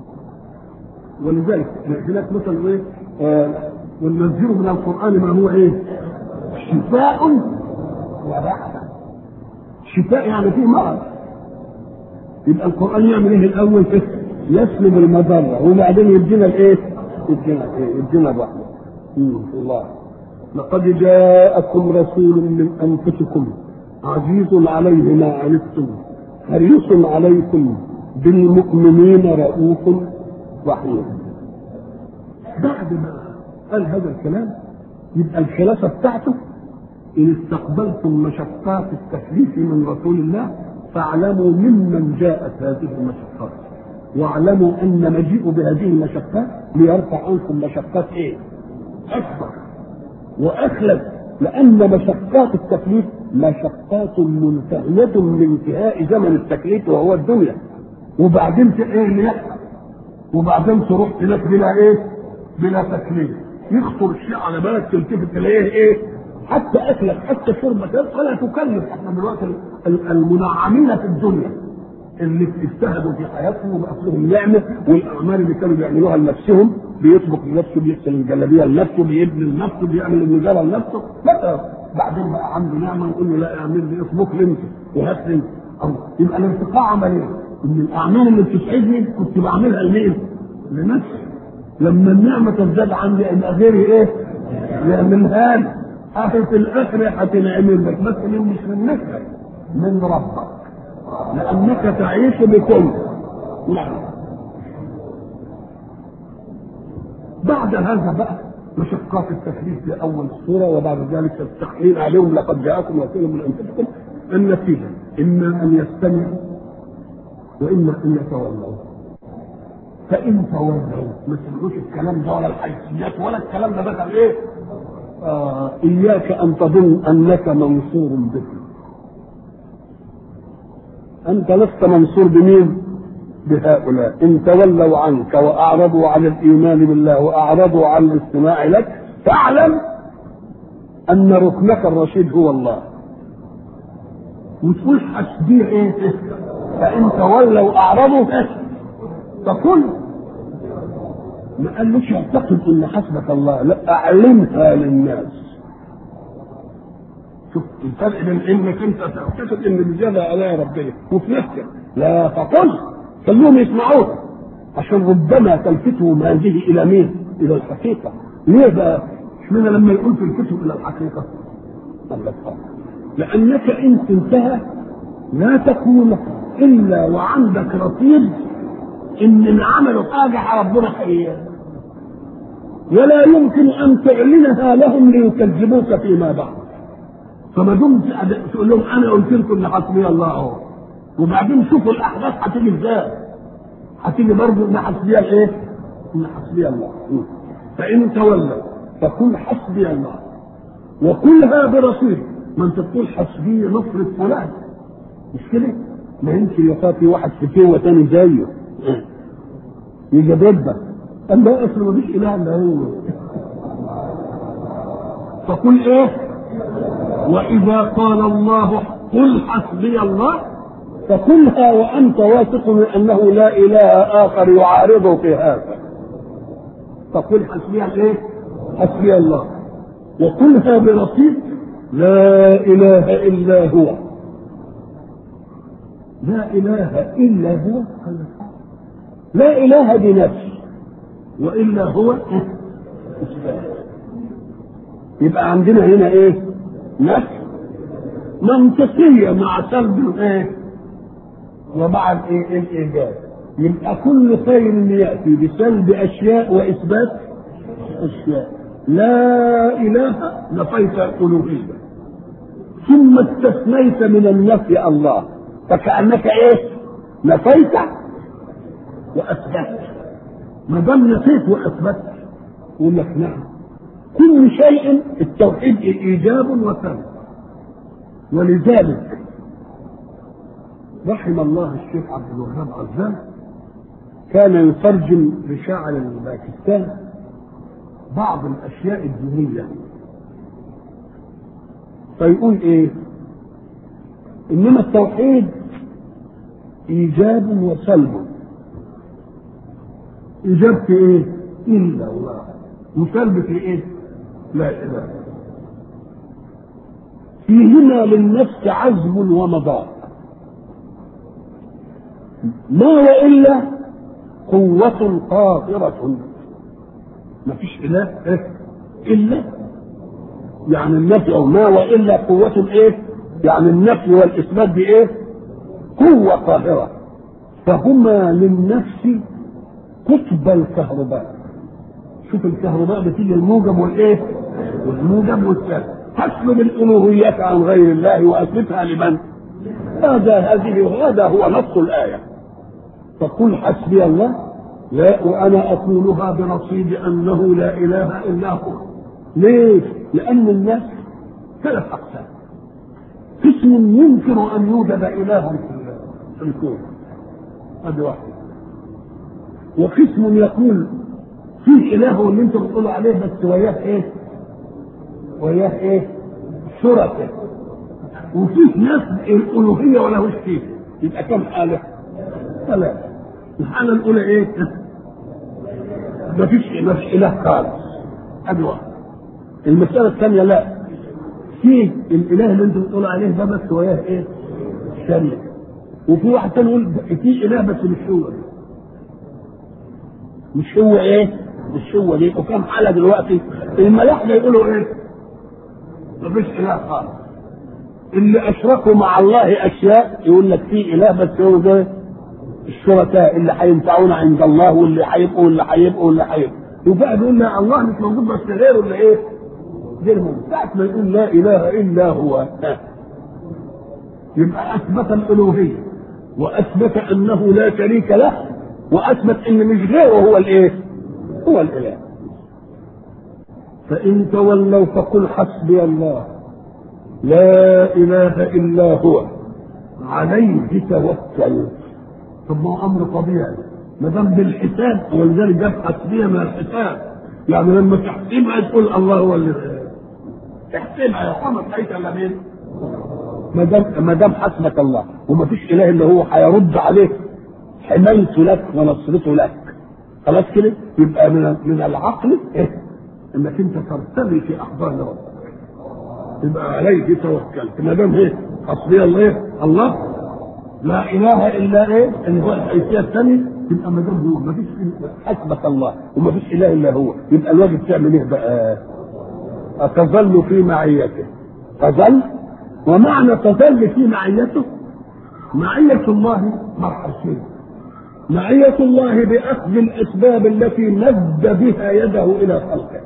ولذلك هناك مثلا ايه؟ آه وننزله من القرآن ما هو ايه؟ شفاء ورحمة. شفاء يعني فيه مرض، يبقى القرآن يعمل ايه الاول؟ يسلب المضرة وبعدين يدينا الايه؟ يدينا ايه؟ يدينا الرحمة. الله، لقد جاءكم رسول من انفسكم عزيز عليه ما عنتم حريص عليكم بالمؤمنين رؤوف رحيم. بعد ما قال هذا الكلام يبقى الخلاصة بتاعته إن استقبلتم مشقات التكليف من رسول الله فاعلموا ممن جاءت هذه المشقات، واعلموا أن مجيء بهذه المشقات ليرفع عنكم مشقات إيه؟ أكبر وأخلد، لأن مشقات التكليف مشقات منتهية من انتهاء زمن التكليف وهو الدنيا، وبعدين إيه اللي يحصل؟ وبعدين تروح هناك بلا إيه؟ بلا تكليف. يخطر الشيء على بالك تلتفت تلاقيه إيه؟ حتى اكلك حتى شربك ولا تكلف. احنا دلوقتي المنعمين في الدنيا اللي اجتهدوا في حياتهم وبأصلهم نعمه، والاعمال اللي كانوا بيعملوها لنفسهم، بيطبخ لنفسه، بيغسل الجلابيه لنفسه، بيبني لنفسه، بيعمل النجاره لنفسه، لا بعدين بقى عنده نعمه نقول له لا اعمل لي، اطبخ لي انت وهات لي. يبقى الانتقاء عمل ايه؟ ان الاعمال اللي بتسعدني كنت بعملها لمين؟ لنفسي. لما النعمه تزداد عندي يبقى غيري ايه؟ يعملها لي. أخي في الآخر هتنعمل لك، بس مش من نفسك، من ربك، لأنك تعيش بكل. نعم. بعد هذا بقى مشقات التكليف في اول السوره، وبعد ذلك التحليل عليهم لقد جاءكم رسول من انفسكم. النتيجه اما ان يستمعوا واما ان يتولوا. فان تولوا ما تسمعوش الكلام ده ولا الحيثيات ولا الكلام ده بقى ايه؟ آه اياك ان تظن انك منصور به. انت لست منصور بمين؟ بهؤلاء. ان تولوا عنك واعرضوا عن الايمان بالله واعرضوا عن الاستماع لك فاعلم ان ركنك الرشيد هو الله. وتقول حسبي ايه؟ فان تولوا اعرضوا فقل، ما قالوش اعتقد ان حسبك الله، لا اعلمها للناس. شوف الفرق بين انك انت تعتقد ان الرجاله عليها ربنا وفي نفسك لا، فقل خلوهم يسمعوك عشان ربما تلفتهم هذه الى مين؟ الى الحقيقه. ليه بقى؟ اشمعنى لما يقول تلفتهم الى الحقيقه؟ لانك ان انتهى لا تكون الا وعندك رصيد ان اللي عملوا حاجه ربنا خير، ولا يمكن ان تعلنها لهم ليكذبوك فيما بعد. فما دمت تقول لهم انا قلت لكم ان حسبي الله اهو، وبعدين شوفوا الاحداث هتيجي ازاي. هتيجي برضه ان حسبي الايه؟ ان حسبي الله. فان تولوا فقل حسبي الله وكلها برصيد. ما انت تقول حسبي نصرة فلان مش كده؟ ما يمكن يخاف واحد في كيوه تاني زيه يجي ضدك. قال لا اصل ما فيش اله الا هو. فقل ايه؟ واذا قال الله قل حسبي الله فقلها وانت واثق من انه لا اله اخر يعارضه في هذا. فقل حسبي ايه؟ حسبي الله وقلها برصيد لا اله الا هو. لا اله الا هو. لا اله بنفسه والا هو اثبات. يبقى عندنا هنا ايه؟ نفس منطقيه مع سلب ايه؟ ومع الايه؟ الايجاب. يبقى كل خير ياتي بسلب اشياء واثبات اشياء. لا اله نفيت الالوهيه ثم استثنيت من النفي الله، فكانك ايه؟ نفيت واثبت. ما دام نفيت واثبت يقول لك نعم كل شيء التوحيد ايجاب وسلب. ولذلك رحم الله الشيخ عبد الوهاب عزام كان يترجم لشاعر باكستان بعض الاشياء الدينيه، فيقول ايه؟ انما التوحيد ايجاب وسلب. ايجاب في ايه؟ الا الله. وسلب في ايه؟ لا اله. فيهما للنفس عزم ومضاء، ما والا قوة قاهرة. ما فيش اله إيه؟ الا يعني النفي، او ما والا قوة ايه؟ يعني النفي والاثبات بايه؟ قوة قاهرة. فهما للنفس قطب الكهرباء. شوف الكهرباء بتيجي الموجب والايه؟ والموجب والسالب. تسلب الالوهية عن غير الله واثبتها لمن؟ هذا هذه وهذا هو نص الآية. فقل حسبي الله لا وانا اقولها برصيد انه لا اله الا هو. ليه؟ لان الناس ثلاث اقسام. قسم ينكر ان يوجد اله في الكون، هذا واحد. وقسم يقول في اله اللي انتم بتقولوا عليه بس وياه ايه؟ وياه ايه؟ شركاء. وفي ناس الالوهيه ولا هوش فيه. يبقى كم حاله؟ ثلاثه. الحاله الاولى ايه؟ ما فيش ما فيش اله خالص، ادي واحد. المساله الثانيه لا، في الاله اللي انتم بتقولوا عليه ده بس وياه ايه؟ شريك. وفي واحد ثاني يقول في اله بس مش هو، مش هو ايه؟ مش هو ليه؟ وكم حاله دلوقتي؟ الملاحده يقولوا ايه؟ ما فيش اله خالص. اللي اشركوا مع الله اشياء يقول لك في اله بس هو ده الشركاء اللي هينفعونا عند الله واللي هيبقوا واللي هيبقوا واللي هيبقوا. وبقى بيقول لا الله مش موجود بس غيره ولا ايه؟ غير موجود. ساعة ما يقول لا اله الا هو يبقى اثبت الالوهيه واثبت انه لا شريك له واثبت ان مش غيره هو الايه؟ هو الاله. فان تولوا فقل حسبي الله لا اله الا هو عليه توكل. طب ما هو امر طبيعي ما دام بالحساب، ولذلك جاب حسبيه من الحساب، يعني لما تحسبها تقول الله هو اللي تحسبها يا محمد حيث الا مين؟ ما دام ما دام حسبك الله وما فيش اله الا هو هيرد عليك حمايته لك ونصرته لك، خلاص كده يبقى من من العقل ايه؟ انك انت ترتمي في احضان ربك، يبقى عليه توكلت. ما دام ايه؟ حسبي الله ايه؟ الله لا اله الا ايه؟ اللي هو الحيثيه الثانيه، يبقى ما دام هو ما فيش حسبك الله وما فيش اله الا هو، يبقى الواجب تعمل ايه بقى؟ أتظل في معيته. تظل، ومعنى تظل في معيته معية الله مرحلتين. معية الله بأخذ الأسباب التي مد بها يده إلى خلقه،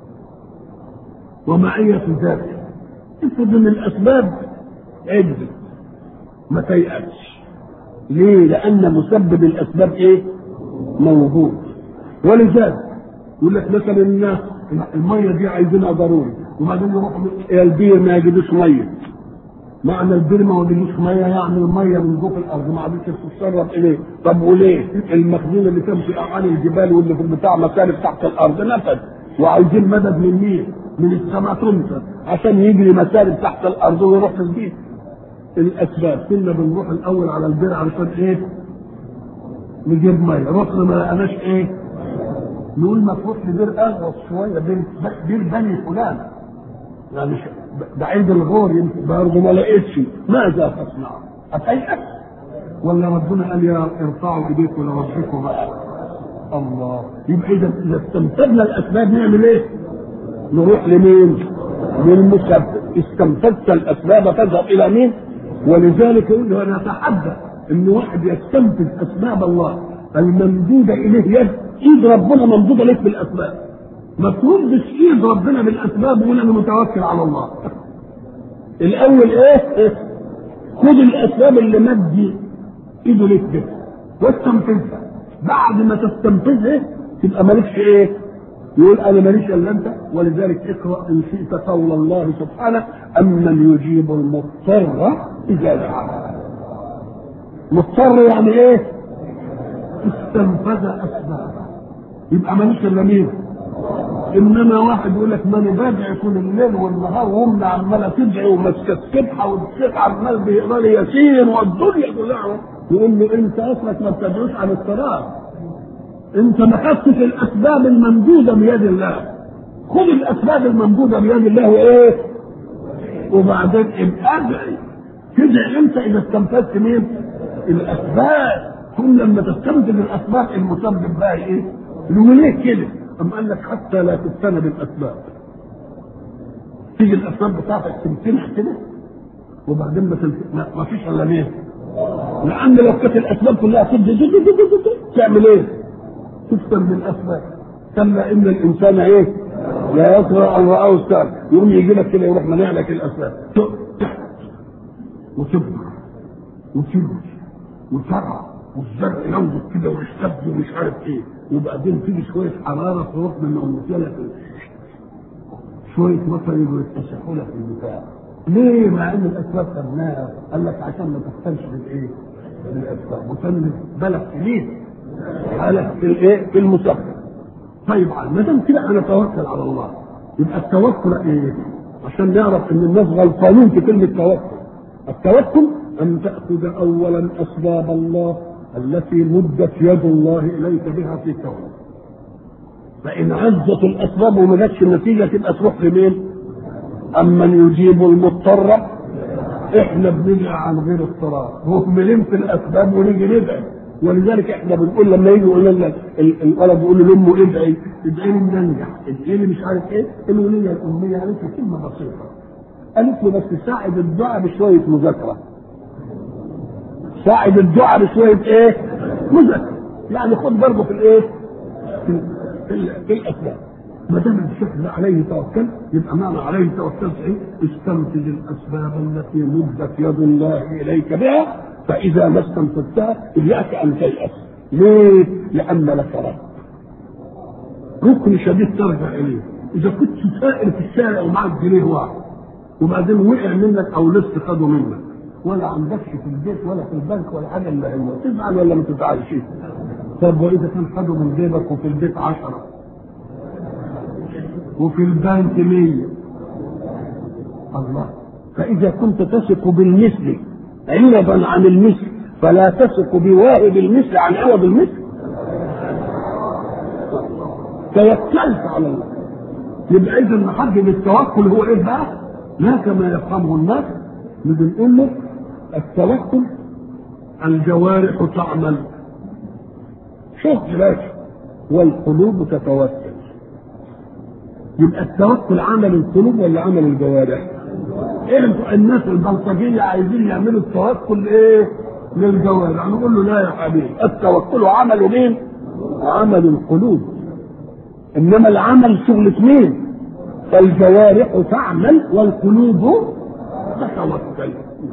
ومعية ذاته. افرض من الأسباب عجز ما تيأسش. ليه؟ لأن مسبب الأسباب إيه؟ موجود. ولذلك يقول لك مثلا الناس المية دي عايزينها ضروري، وبعدين يروحوا الى البير ما يجدوش مية. معنى البير ما يجدوش مية يعني المية من جوف الارض ما عادتش تتسرب اليه. طب وليه؟ المخزون اللي كان في اعالي الجبال واللي في بتاع مسالك تحت الارض نفد، وعايزين مدد من مين؟ من السماء تمطر عشان يجري مسالك تحت الارض ويروح في البير. الاسباب كنا بنروح الاول على البير علشان ايه؟ نجيب مية. رحنا ما لقناش ايه؟ نقول ما تروح لبير اغوص شويه، بير بير بني فلان يعني بعيد الغور يمكن برضه ما لقيتش. ماذا تصنع؟ اتيأس؟ ولا ربنا قال يا ارفعوا ايديكم لربكم بقى؟ الله. يبقى اذا اذا استنفذنا الاسباب نعمل ايه؟ نروح لمين؟ للمسبب. استنفذت الاسباب تذهب الى مين؟ ولذلك يقول له انا اتحدى ان واحد يستنفذ اسباب الله الممدوده اليه يد، ايد ربنا ممدوده لك بالاسباب. ما تردش ايد ربنا بالاسباب وقول انا متوكل على الله. الاول ايه؟ خد الاسباب اللي مد ايده لك بها واستنفذها. بعد ما تستنفذها تبقى مالكش ايه؟ يقول انا ماليش الا انت. ولذلك اقرا ان شئت قول الله سبحانه امن يجيب المضطر اذا دعاه. مضطر يعني ايه؟ استنفذ اسبابه، يبقى ماليش الا مين؟ انما واحد يقول لك ما انا بدعي طول الليل والنهار وامي عماله تدعي وماسكه السبحه والشيخ عمال بيقرا لي ياسين والدنيا كلها، يقول له انت اصلك ما بتدعوش عن الصلاه، انت ما خدتش الاسباب الممدوده بيد الله. خذ الاسباب الممدوده بيد الله وايه؟ وبعدين ابقى ادعي. تدعي انت اذا استنفذت مين؟ الاسباب. كل لما تستنفذ الاسباب المسبب بقى ايه؟ وليه كده؟ أم قال لك حتى لا تفتن بالاسباب. تيجي الاسباب بتاعتك تمتنع كده وبعدين ما ما فيش الا مين؟ لان لو كانت الاسباب كلها تدي تعمل ايه؟ تفتن بالاسباب. كلا ان الانسان ايه؟ لا يطغى ان رآه استغنى. يقوم يجي لك كده يروح منع لك الاسباب. وتبكر وتبكي وترعى والزرع ينضج كده ويشتد ومش عارف ايه، وبعدين تيجي شويه حراره تروح من المثلث شويه مطر يجوا يتسحوا لك في البتاع. ليه؟ مع ان الاسباب خدناها. قال لك عشان ما تفتنش بالايه؟ بالاسباب وتنمي بالك ليه؟ بالك في الايه؟ في المسبب. طيب ما دام كده انا اتوكل على الله، يبقى التوكل ايه؟ عشان نعرف ان الناس غلطانين في كلمه توكل. التوكل ان تاخذ اولا اسباب الله التي مدت يد الله اليك بها في كونك. فان عزت الاسباب وما جاتش النتيجه تبقى تروح لمين؟ امن يجيب المضطر. احنا بندعي عن غير اضطرار، مهملين في الاسباب ونيجي ندعي. ولذلك احنا بنقول لما يجي يقول لنا الولد يقول لامه ادعي ادعي لي ننجح، ادعي لي مش عارف ايه، الوليه الاميه قالت له كلمه بسيطه، قالت له بس ساعد الدعاء بشويه مذاكره. ساعد الدعاء بشويه ايه؟ مذاكره. يعني خد برضه في الايه؟ في الاسباب. ما دام الشيخ ده عليه توكل يبقى معنى عليه توكل ايه؟ استنتج الاسباب التي مدت يد الله اليك بها، فاذا ما استنتجتها اياك ان تيأس. ليه؟ لان لك رب ركن شديد ترجع اليه. اذا كنت سائر في الشارع ومعك جنيه واحد وبعدين وقع منك او لسه خده منك ولا عندكش في البيت ولا في البنك ولا حاجه الا هو، تزعل ولا ما تزعلش؟ طب واذا كان خده من جيبك وفي البيت عشرة وفي البنك مية؟ الله. فاذا كنت تثق بالمثل عوضا عن المثل فلا تثق بواهب المثل عن عوض المثل. توكلت على الله. يبقى اذا محجم التوكل هو ايه بقى؟ لا كما يفهمه الناس. بنقول له التوكل الجوارح تعمل شوف بلاش والقلوب تتوكل. يبقى التوكل عمل القلوب ولا عمل الجوارح؟ ايه الناس البلطجيه عايزين يعملوا التوكل ايه؟ للجوارح. نقول له لا يا حبيبي، التوكل عمل مين؟ عمل القلوب. انما العمل شغلة مين؟ فالجوارح تعمل والقلوب تتوكل.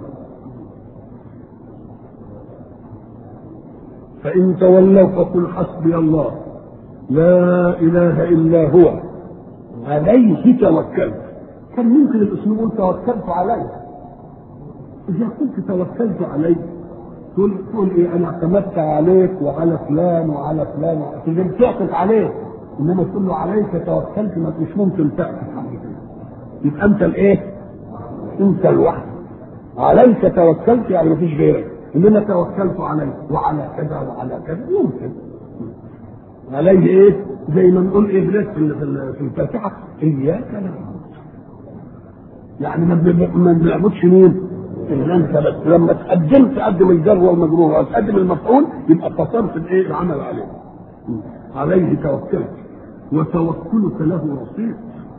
فإن تولوا فقل حسبي الله لا إله إلا هو عليه توكلت. كان ممكن الأسلوب يقول توكلت عليه. إذا كنت توكلت عليه تقول تقول إيه؟ أنا اعتمدت عليك وعلى فلان وعلى فلان، تقدر تعطف عليه. إنما تقول له عليك توكلت ما مش ممكن تعطف عليه. يبقى أنت الإيه؟ أنت الوحيد. عليك توكلت يعني ما فيش غيرك. إنما توكلت عليه وعلى كذا وعلى كذا يمكن. عليه إيه؟ زي ما نقول إيه بلاش في الفاتحة إياك نعبد. يعني ما بنعبدش مين؟ إلا أنت بس. لما تقدم تقدم الجر والمجرور أو تقدم المفعول يبقى اتصلت بإيه؟ العمل عليه. عليه توكلت وتوكلك له رصيد.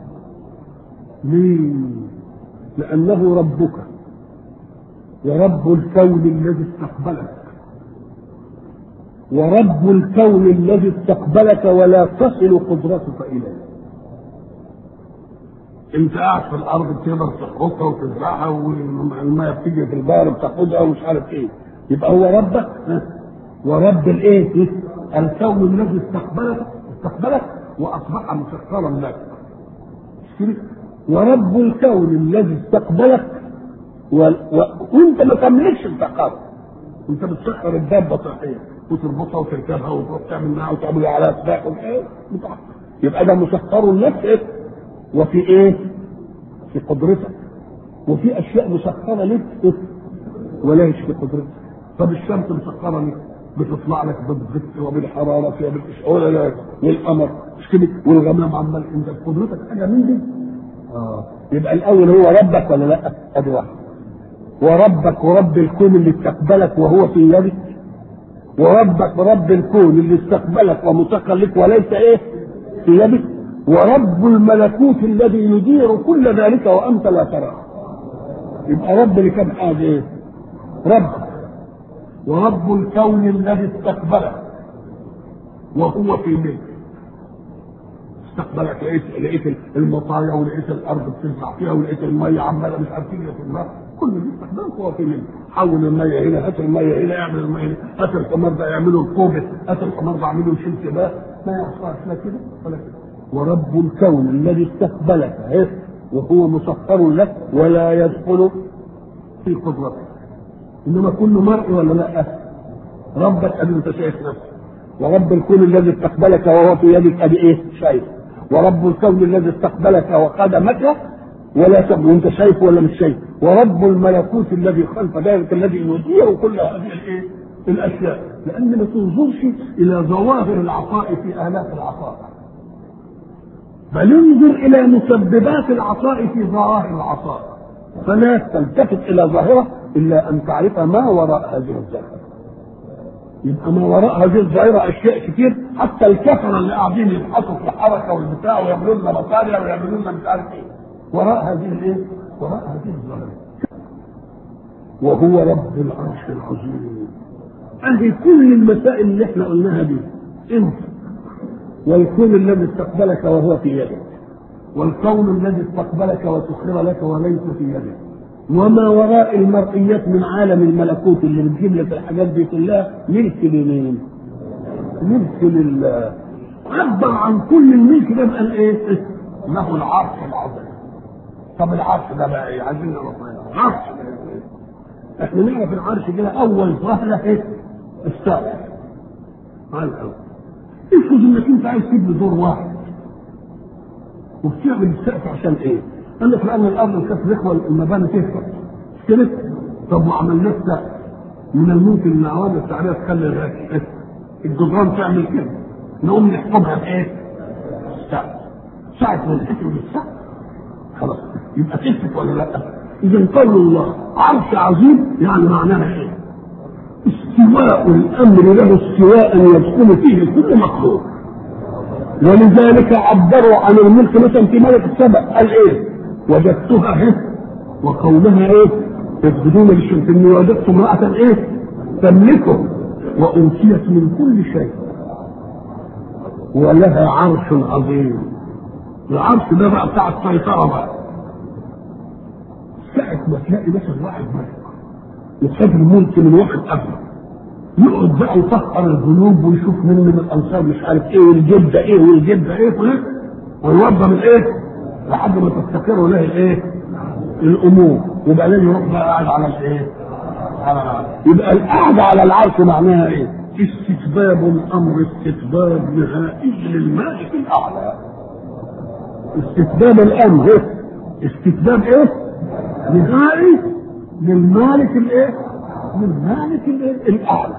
ليه؟ لأنه ربك ورب الكون الذي استقبلك، ورب الكون الذي استقبلك ولا تصل قدرتك إليه. انت قاعد في الارض بتقدر تحرقها وتزرعها والماء بتيجي في البحر بتاخدها ومش عارف ايه. يبقى هو ربك ورب الايه؟ الكون الذي استقبلك استقبلك واصبح مسخرا لك. ورب الكون الذي استقبلك و... و... وانت ما تملكش التقرب. انت بتسخر الدابه صحيح وتربطها وتركبها وتروح تعمل معها وتعمل عليها سباق وايه؟ يبقى ده مسخر لك إيه؟ وفي ايه؟ في قدرتك. وفي اشياء مسخره لك إيه؟ ولا هيش في قدرتك. طب الشمس مسخره لك بتطلع لك بالضبط وبالحراره فيها بالاشعار لا والقمر مش كده والغمام عمال انت قدرتك حاجه من دي. اه يبقى الاول هو ربك ولا لا؟ ادي واحد. وربك ورب الكون اللي استقبلك وهو في يدك، وربك ورب الكون اللي استقبلك ومسخر لك وليس ايه؟ في يدك، ورب الملكوت الذي يدير كل ذلك وانت لا تراه. يبقى رب لكم حاجه ايه؟ رب ورب الكون الذي استقبلك وهو في ملك. استقبلك لقيت لقيت المطايا ولقيت الارض بتنفع فيها ولقيت الميه عماله مش عارف تجري في النار. كل اللي استخدمه هو في ملك. حول الميه هنا، هات الميه هنا، اعمل الميه هنا، هات الحمار ده يعملوا الكوبه، هات الحمار ده يعملوا يشيل سباق. ما يحصلش لا كده ولا كده. ورب الكون الذي استقبلك وهو مسخر لك ولا يدخل في قدرتك. انما كل مرء ولا لا؟ ربك ادي انت شايف نفسك. ورب الكون الذي استقبلك وهو في يدك ادي ايه؟ شايف. ورب الكون الذي استقبلك وخدمك ولا تبدو انت شايف ولا مش شايف. ورب الملكوت الذي خلف ذلك الذي يدير كل هذه الايه؟ الاشياء. لان ما تنظرش الى ظواهر العطاء في الاف العطاء، بل انظر الى مسببات العطاء في ظواهر العطاء. فلا تلتفت الى ظاهره الا ان تعرف ما وراء هذه الظاهره. يبقى ما وراء هذه الظاهره اشياء كتير. حتى الكفره اللي قاعدين يبحثوا في الحركه والبتاع ويعملوا لنا مصاريع ويعملوا لنا مش عارف ايه، وراء هذه الايه؟ وراء هذه الظاهره. وهو رب العرش العظيم. هذه كل المسائل اللي احنا قلناها دي انت والكون الذي استقبلك وهو في يدك، والكون الذي استقبلك وسخر لك وليس في يدك، وما وراء المرئيات من عالم الملكوت اللي بتجيب لك الحاجات دي كلها ملك لمين؟ ملك لله. عبر عن كل الملك ده بقى ايه؟ له العرش العظيم. طب العرش ده بقى ايه؟ عايزين نعرف العرش. احنا نعرف العرش كده اول وهله ايه؟ السقف. على الاول. افرض انك انت عايز تبني دور واحد وبتعمل السقف عشان ايه؟ قال لك لان الارض كانت رخوه المباني تهبط. مش كده؟ طب وعملناه سقف. من الممكن ان العوامل السعريه تخلي الجدران تعمل كده. نقوم نحكمها بايه؟ السقف. ساعة ما نحكم بالسقف خلاص يبقى تثبت ولا لا؟ اذا قول الله عرش عظيم يعني معناها ايه؟ استواء الامر له استواء يدخل فيه كل مخلوق. ولذلك عبروا عن الملك مثلا في ملك السبع قال ايه؟ وجدتها ايه؟ وقومها ايه؟ يسجدون للشمس اني وجدت امرأة ايه؟ تملكهم واوتيت من كل شيء ولها عرش عظيم. العرش ده بقى بتاع السيطرة بقى. ساعة ما تلاقي مثلا واحد ملك يخد الملك من واحد قبله يقعد بقى يفكر الذنوب ويشوف من من الانصار مش عارف ايه والجده ايه والجده ايه ويوضب الايه لحد ما تستقر له الايه الامور. يبقى لازم يروح بقى قاعد على الايه؟ على العرش. يبقى القعده على العرش معناها ايه؟ استتباب الامر استتباب نهائي للمالك الاعلى. استتباب الامر ايه؟ استتباب ايه؟ نهائي للمالك الايه؟ للمالك الايه؟ الاعلى.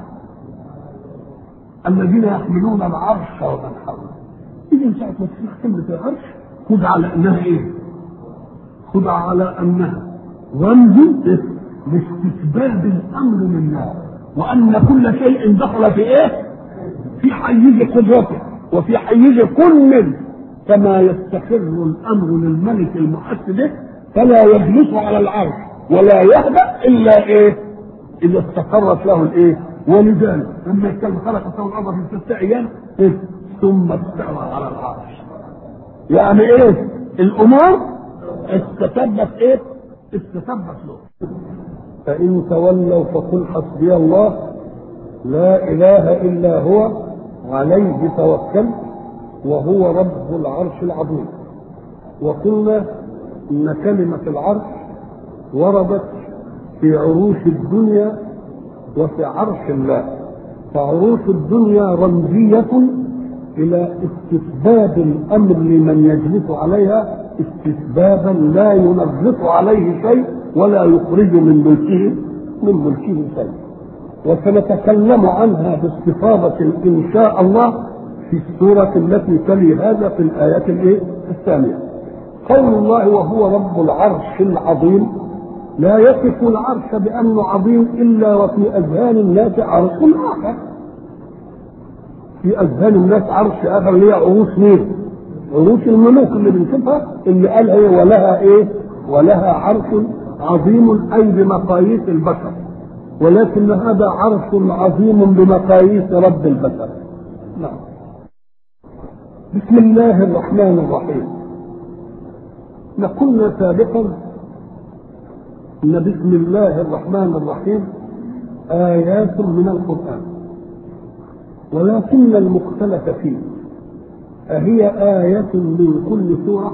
الذين يحملون العرش ومن حوله. اذا ساعه ما تسمع كلمه العرش خد على انها ايه؟ خد على انها رمز لاستتباب الامر لله، وان كل شيء دخل في ايه؟ في حيز قدرته وفي حيز كل، كما يستقر الامر للملك المحسن فلا يجلس على العرش ولا يهدأ الا ايه؟ اذا استقرت له الايه؟ ولذلك لما كان خلق السماء والارض في ستة ايام إيه؟ ثم استوى على العرش. يعني ايه؟ الامور استتبت ايه؟ استتبت له. فان تولوا فقل حسبي الله لا اله الا هو عليه توكل وهو رب العرش العظيم. وقلنا ان كلمه العرش وردت في عروش الدنيا وفي عرش الله. فعروش الدنيا رمزية إلى استتباب الأمر لمن يجلس عليها استتبابا لا ينغص عليه شيء ولا يخرج من ملكه من ملكه شيء. وسنتكلم عنها باستفاضة إن شاء الله في السورة التي تلي هذا في الآيات الثانية. قول الله وهو رب العرش العظيم لا يصف العرش بأنه عظيم إلا وفي أذهان الناس عرش آخر. في أذهان الناس عرش آخر اللي هي عروش مين؟ عروش الملوك اللي بنشوفها اللي قال هي ولها إيه؟ ولها عرش عظيم أي بمقاييس البشر، ولكن هذا عرش عظيم بمقاييس رب البشر. نعم. بسم الله الرحمن الرحيم. نقولنا سابقا إن بسم الله الرحمن الرحيم آيات من القرآن، ولكن المختلف فيه أهي آية من كل سورة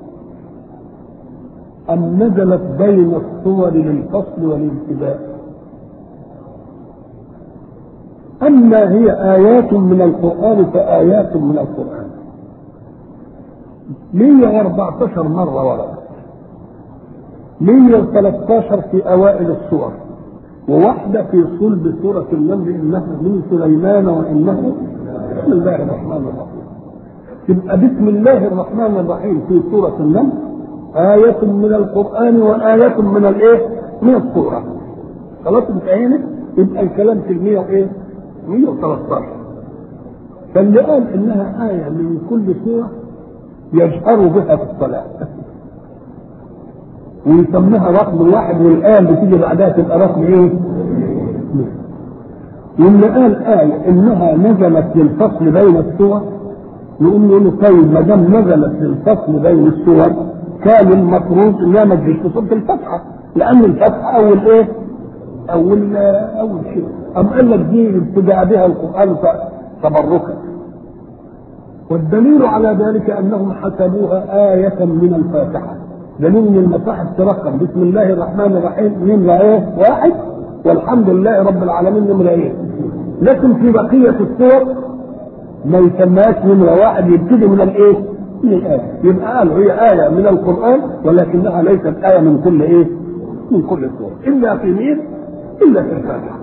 أم نزلت بين الصور للفصل والابتداء؟ أما هي آيات من القرآن فآيات من القرآن مئة وأربعة عشر مرة وردت، مئة وثلاثة عشر في أوائل السور، وواحدة في صلب سورة النمل إنه من سليمان وإنه بسم الله الرحمن الرحيم. تبقى بسم الله الرحمن الرحيم في سورة النمل آية من القرآن وآية من الإيه؟ من السورة. خلاص انتهينا؟ يبقى الكلام في المئة وإيه؟ مئة وثلاثة عشر. فاللي قال إنها آية من كل سورة يجهر بها في الصلاة ويسميها رقم واحد، والآية اللي تيجي بعدها تبقى رقم ايه؟ واللي قال آية انها نزلت للفصل بين السور نقوم نقول له طيب ما دام نزلت في الفصل بين السور كان المفروض انها ما تجيش في سوره الفتحه، لان الفتحه اول ايه؟ اول اول شيء. ام قال لك دي ابتدأ بها القران تبركا، والدليل على ذلك انهم حسبوها آية من الفاتحة، دليل ان المصاحف ترقم بسم الله الرحمن الرحيم نمرة ايه؟ واحد، والحمد لله رب العالمين نمرة ايه؟ لكن في بقية السور ما يسماش نمرة واحد، يبتدي من الايه؟ من الآية. يبقى قالوا هي آية من القرآن ولكنها ليست آية من كل ايه؟ من كل السور، إلا في مين؟ إلا في الفاتحة.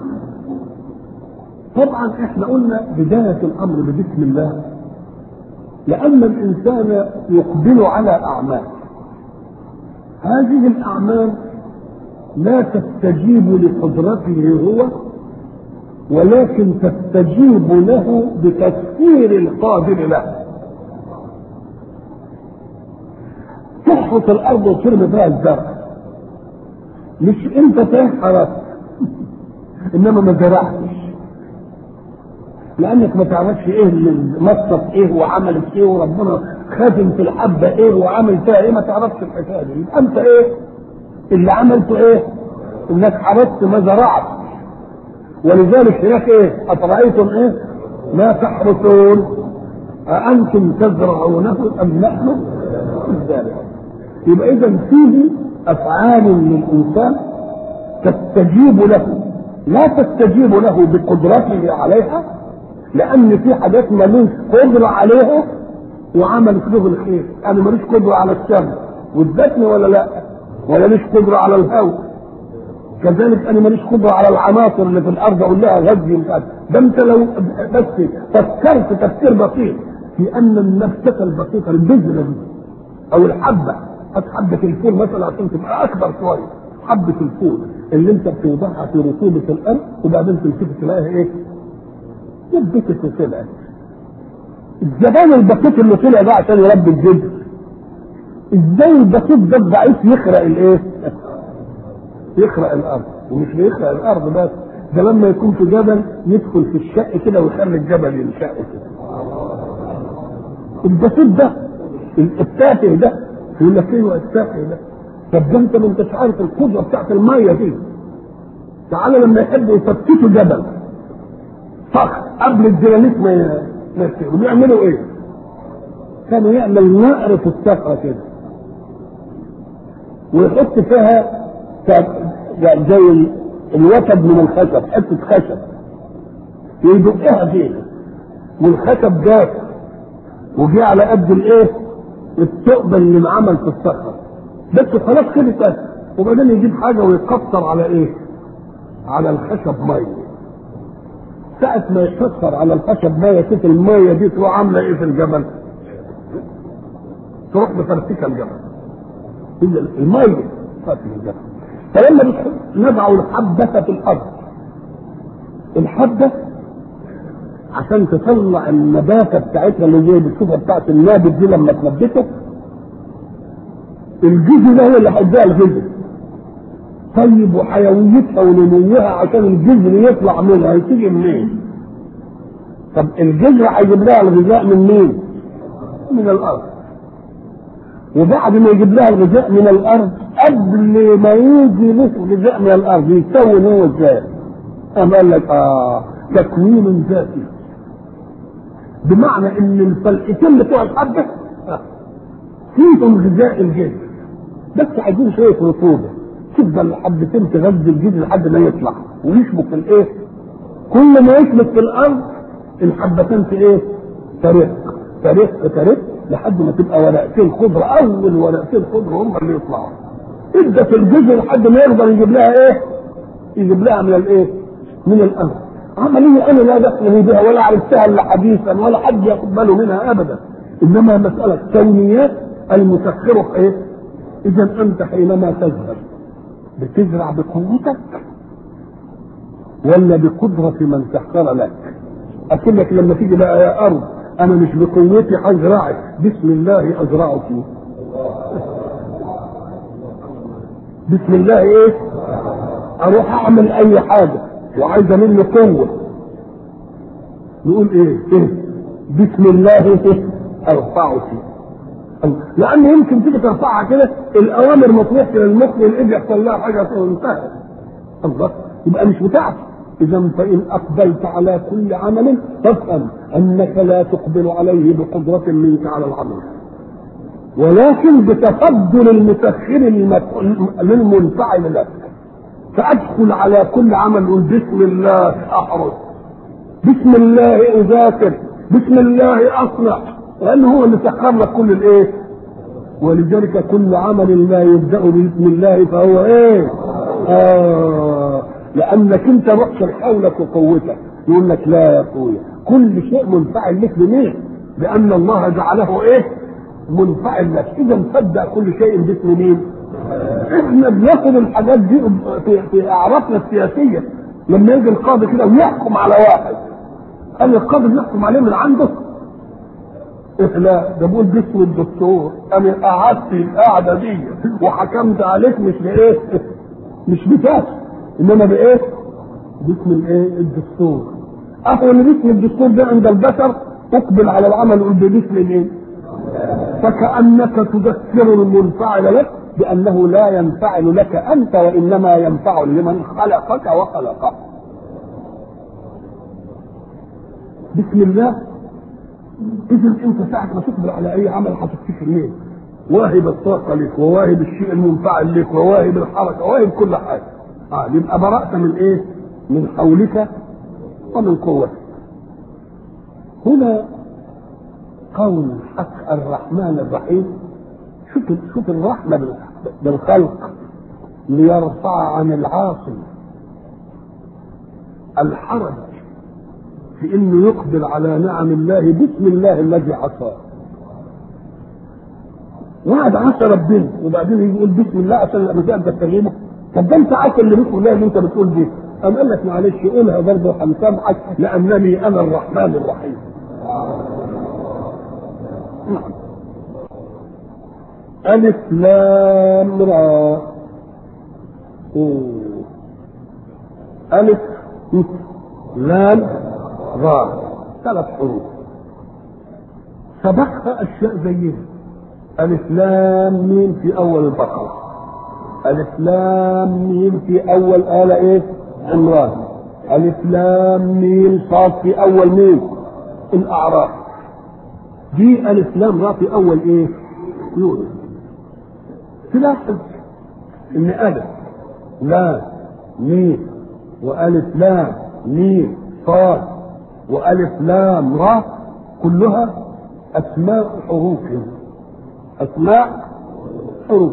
طبعا احنا قلنا بداية الأمر ببسم الله لأن الإنسان يقبل على أعمال، هذه الأعمال لا تستجيب لقدرته هو ولكن تستجيب له بتفسير القادر له. تحفظ الأرض وترمي فيها الزرع، مش أنت تنحرس إنما ما زرعتش، لانك ما تعرفش ايه المصف ايه وعملت ايه وربنا خاتم في الحبه ايه وعمل فيها ايه، ما تعرفش الحكايه دي. يبقى انت ايه اللي عملته؟ ايه؟ انك حرصت ما زرعت. ولذلك هناك ايه؟ افرايتم ايه ما تحرثون اانتم تزرعونه ام نحن الزارعون. يبقى اذا فيه افعال للانسان تستجيب له، لا تستجيب له بقدرته عليها، لان في حاجات مالوش قدره عليها وعمل له الخير. انا ماليش قدره على الشمس وادتني ولا لا، ولا ليش قدره على الهواء، كذلك انا ماليش قدره على العناصر اللي في الارض اقول لها غذي مش عارف. ده انت لو بس فكرت تفكير بسيط في ان النبته البسيطه البذره دي او الحبه، حبه الفول مثلا عشان تبقى اكبر شويه، حبه الفول اللي انت بتوضعها في رطوبه الارض وبعدين تلتفت تلاقيها ايه؟ يبتت وطلعت. الزبان البسيط اللي طلع ده عشان يربي الجدر، ازاي البسيط ده الضعيف يخرق الايه؟ يخرق الارض. ومش بيخرق الارض بس، ده لما يكون في جبل يدخل في الشق كده ويخلي الجبل ينشق كده. البسيط ده التافه ده يقول لك ايه التافه ده؟ طب ده انت ما انتش عارف القدره بتاعت الميه دي. تعالى لما يحبوا يفتتوا جبل صخر قبل الجرانيت ما يصير بيعملوا ايه؟ كانوا يعمل نقر في الصخره كده ويحط فيها زي الوتد من الخشب، حته خشب يدقها فيها والخشب جاف وجي على قد الايه؟ الثقب اللي انعمل في الصخره بس خلاص كده، وبعدين يجيب حاجه ويكسر على ايه؟ على الخشب ميه. ساعة ما يكسر على الخشب ميه شوف الميه دي تروح عامله ايه في الجبل؟ تروح مفرتكه الجبل. الميه فاتت الجبل. فلما نضع الحبة في الارض، الحبة عشان تطلع النباتة بتاعتها اللي زي بتشوفها بتاعت النابت دي لما تنبته، الجذر ده هو اللي هيديها الجذر. طيب وحيويتها ونموها عشان الجذر يطلع منها هتيجي منين؟ طب الجذر هيجيب لها الغذاء من مين؟ من الارض. وبعد ما يجيب لها الغذاء من الارض قبل ما يجي له غذاء من الارض يتكون هو ازاي؟ قام قال لك اه تكوين ذاتي، بمعنى ان الفلقتين بتوع الحبه فيهم غذاء الجذر بس عايزين شويه رطوبه، تفضل الحبتين تغذي الجذر لحد ما يطلع ويشبك الايه؟ كل ما يشبك في الارض الحبتين في ايه؟ ترق ترق ترق لحد ما تبقى ورقتين خضره، اول ورقتين خضره هم اللي يطلعوا. ادت الجذر لحد ما يقدر يجيب لها ايه؟ يجيب لها من الايه؟ من الارض. عمليه انا لا دخل لي بها ولا عرفتها الا حديثا ولا حد ياخد باله منها ابدا، انما مساله كونيات المسخره ايه؟ اذا انت حينما تزرع بتزرع بقوتك ولا بقدره من سخر لك؟ اقول لك لما تيجي بقى يا ارض انا مش بقوتي هزرعك، بسم الله ازرعك. بسم الله ايه؟ اروح اعمل اي حاجه وعايزه مني قوه، نقول ايه؟ ايه؟ بسم الله ايه؟ ارفعك. لان يمكن تيجي ترفعها كده الاوامر ما تروحش للمخ والايد يحصل لها حاجه تنتهي. الله، يبقى مش بتاعتك. اذا فان اقبلت على كل عمل فافهم انك لا تقبل عليه بقدره منك على العمل، ولكن بتفضل المسخر للمنفعل لك. فادخل على كل عمل قل بسم الله احرس، بسم الله اذاكر، بسم الله اصنع، لان هو اللي سخر لك كل الايه. ولذلك كل عمل لا يبدا باسم الله فهو ايه؟ آه لانك انت رحت لحولك وقوتك. يقول لك لا يا اخويا، كل شيء منفعل لك بمين؟ لان الله جعله ايه؟ منفعل لك. اذا صدق كل شيء باسم مين؟ احنا بناخد الحاجات دي في, في اعرافنا السياسيه. لما يجي القاضي كده ويحكم على واحد، قال القاضي بيحكم عليه من عنده؟ لا، ده بقول باسم الدكتور، انا قعدت القعده دي وحكمت عليك مش بايه؟ مش بتاعتي، انما بايه؟ باسم الايه؟ الدستور. اهو اللي باسم الدستور ده عند البشر تقبل على العمل قل باسم الايه؟ فكأنك تذكر المنفعل لك بأنه لا ينفعل لك أنت، وإنما ينفع لمن خلقك وخلقه. بسم الله. إذا أنت ساعة ما تقبل على أي عمل هتفتكر مين؟ واهب الطاقة لك، وواهب الشيء المنفعل لك، وواهب الحركة، وواهب كل حاجة. آه يبقى برأت من إيه؟ من حولك ومن قوتك. هنا قول حق الرحمن الرحيم. شوف شوف الرحمة بالخلق ليرفع عن العاصي الحرج في انه يقبل على نعم الله بسم الله الذي عصاه. واحد عصى ربنا وبعدين يقول بسم الله عشان لما تقدر تكلمه. طب ده انت عارف اللي بسم الله اللي انت بتقول دي، قام قال لك معلش قولها برضه هنسامحك لانني انا الرحمن الرحيم. نعم. ألف لام را. ألف لام را، ثلاث حروف سبقها أشياء زيها. ألف لام ميم في أول البقرة، ألف لام ميم في أول آل إيه؟ عمران، ألف لام ميم صاد في أول ميم الأعراف. دي ألف لام را في أول إيه؟ يونس. تلاحظ ان الف لام ميم والف لام ميم صاد والف لام را كلها اسماء حروف. اسماء حروف.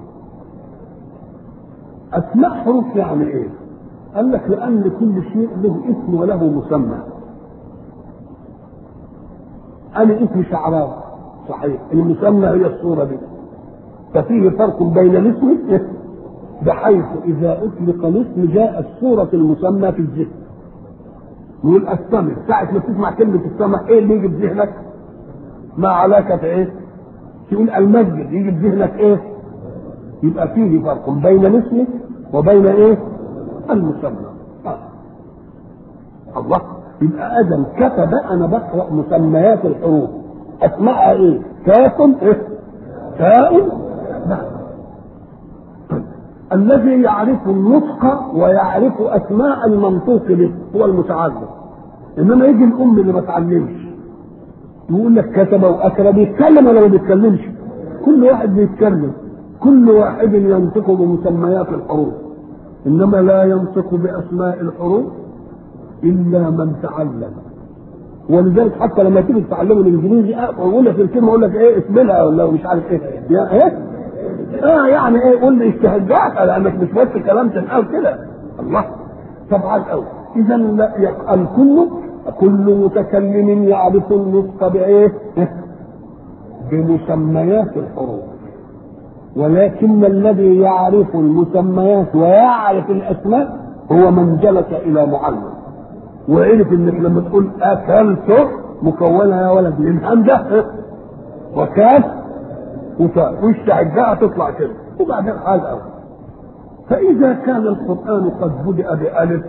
اسماء حروف يعني ايه؟ قال لك لان كل شيء له اسم وله مسمى. انا اسمي شعراوي صحيح، المسمى هي الصوره دي. ففيه فرق بين الاسم بحيث اذا اطلق الاسم جاءت صورة المسمى في الذهن. نقول السمع، ساعة ما تسمع كلمة السمع ايه اللي يجي في ذهنك؟ ما علاقة ايه؟ تقول المسجد يجي في ذهنك ايه؟ يبقى فيه فرق بين الاسم وبين ايه؟ المسمى. آه. الله، يبقى ادم كتب انا بقرأ مسميات الحروف اسمعها ايه؟ كاف ايه؟ تاء. الذي يعرف النطق ويعرف اسماء المنطوق به هو المتعلم. انما يجي الام اللي ما تعلمش يقول لك كتب واكل، بيتكلم ولا ما بيتكلمش؟ كل واحد بيتكلم، كل واحد ينطق بمسميات الحروف، انما لا ينطق باسماء الحروف الا من تعلم. ولذلك حتى لما تيجي تتعلم الانجليزي اقول لك الكلمه اقول لك ايه اسمها ولا مش عارف ايه يا ايه اه يعني ايه قول لي استهجعت لانك مش بس كلام تنقال كده. الله، طبعا قوي. اذا الكل كل متكلم يعرف النطق بايه؟ بمسميات الحروف. ولكن الذي يعرف المسميات ويعرف الاسماء هو من جلس الى معلم وعرف انك لما تقول اكلت مكونه يا ولد من همزه وكاف وفاء والشعجاء تطلع كده وبعدين حال اول. فاذا كان القران قد بدأ بألف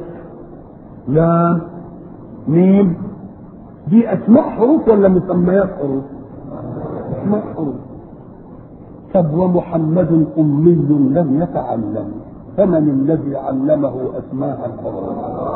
لام ميم، دي اسماء حروف ولا مسميات حروف؟ اسماء حروف. طب ومحمد أمي لم يتعلم فمن الذي علمه أسماء الحروف؟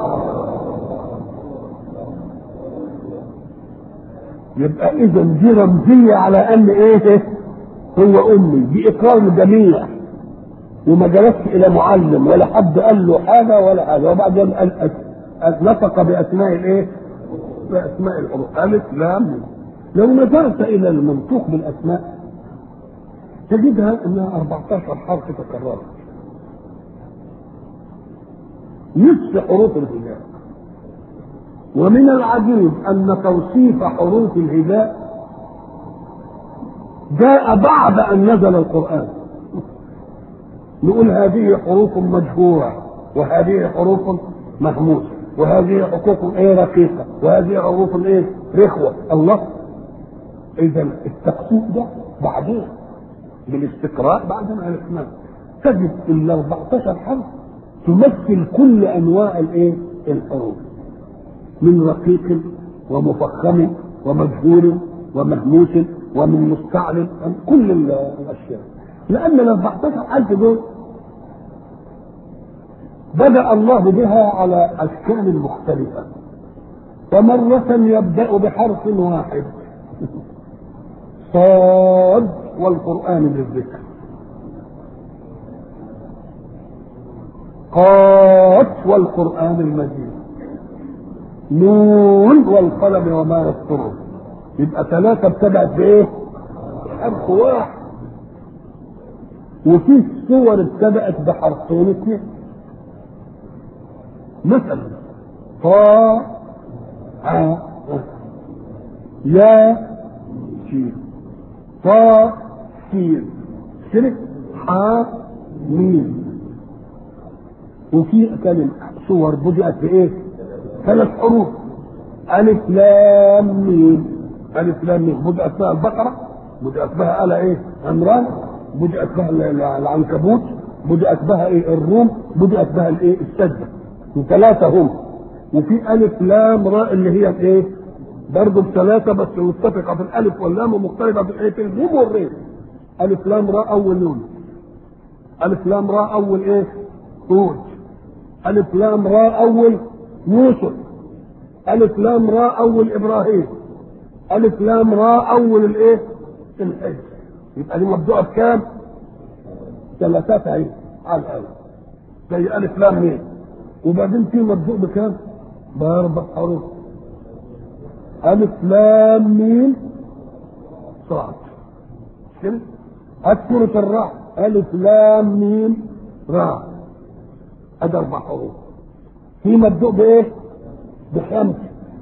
يبقى إذا دي رمزية على أن إيه هو أمي، دي إقرار الجميع وما جلسش إلى معلم ولا حد قال له حاجة ولا حاجة. وبعدين نطق بأسماء الإيه؟ بأسماء الحروف ألف لام. لو نظرت إلى المنطوق بالأسماء تجدها أنها أربعة عشر حرف تكررت، نصف حروف الهجاء. ومن العجيب أن توصيف حروف الهجاء جاء بعد أن نزل القرآن. نقول هذه حروف مجهورة وهذه حروف مهموسة وهذه حروف ايه رقيقة وهذه حروف ايه رخوة. الله، إذا التقسيم ده بعدين بالاستقراء بعد ما عرفناه تجد ال أربعة عشر حرف تمثل كل أنواع الايه الحروف، من رقيق ومفخم ومجهول ومهموس ومن مستعلم، كل الاشياء. لان ال أربعة عشر ألف دول بدأ الله بها على اشكال مختلفة، ومرة يبدأ بحرف واحد صاد والقرآن بالذكر، قاف والقرآن المجيد، نون والقلم وما يسطرون. يبقى ثلاثة ابتدأت بإيه؟ حرف واحد. وفي صور ابتدأت بحرفين اثنين، مثلا طا ع يا شين طا سين سين ح ميم. وفي كلمة صور بدأت بإيه؟ ثلاث حروف، ألف لام ميم. ألف لام ميم بدأت بها البقرة، بدأت بها آل إيه؟ عمران، بدأت بها العنكبوت، بدأت بها إيه؟ الروم، بدأت بها الإيه؟ السجدة. ثلاثة هم. وفي ألف لام راء اللي هي إيه؟ برضه بثلاثة بس متفقة في الألف واللام ومختلفة في الإيه؟ في الميم والري. ألف لام راء أول نون، ألف لام راء أول إيه؟ هود، ألف لام راء أول يوسف، ألف لام راء أول إبراهيم، ألف لام راء أول الإيه؟ الحج. يبقى دي مبدوءة بكام؟ ثلاثات عين على الأول زي ألف لام ميم. وبعدين في مبدوء بكام؟ بأربع حروف، ألف لام ميم صاد. كده؟ هات سورة الرعد ألف لام ميم راء، أدي أربع حروف. في مبدوء بإيه؟ بخمسة،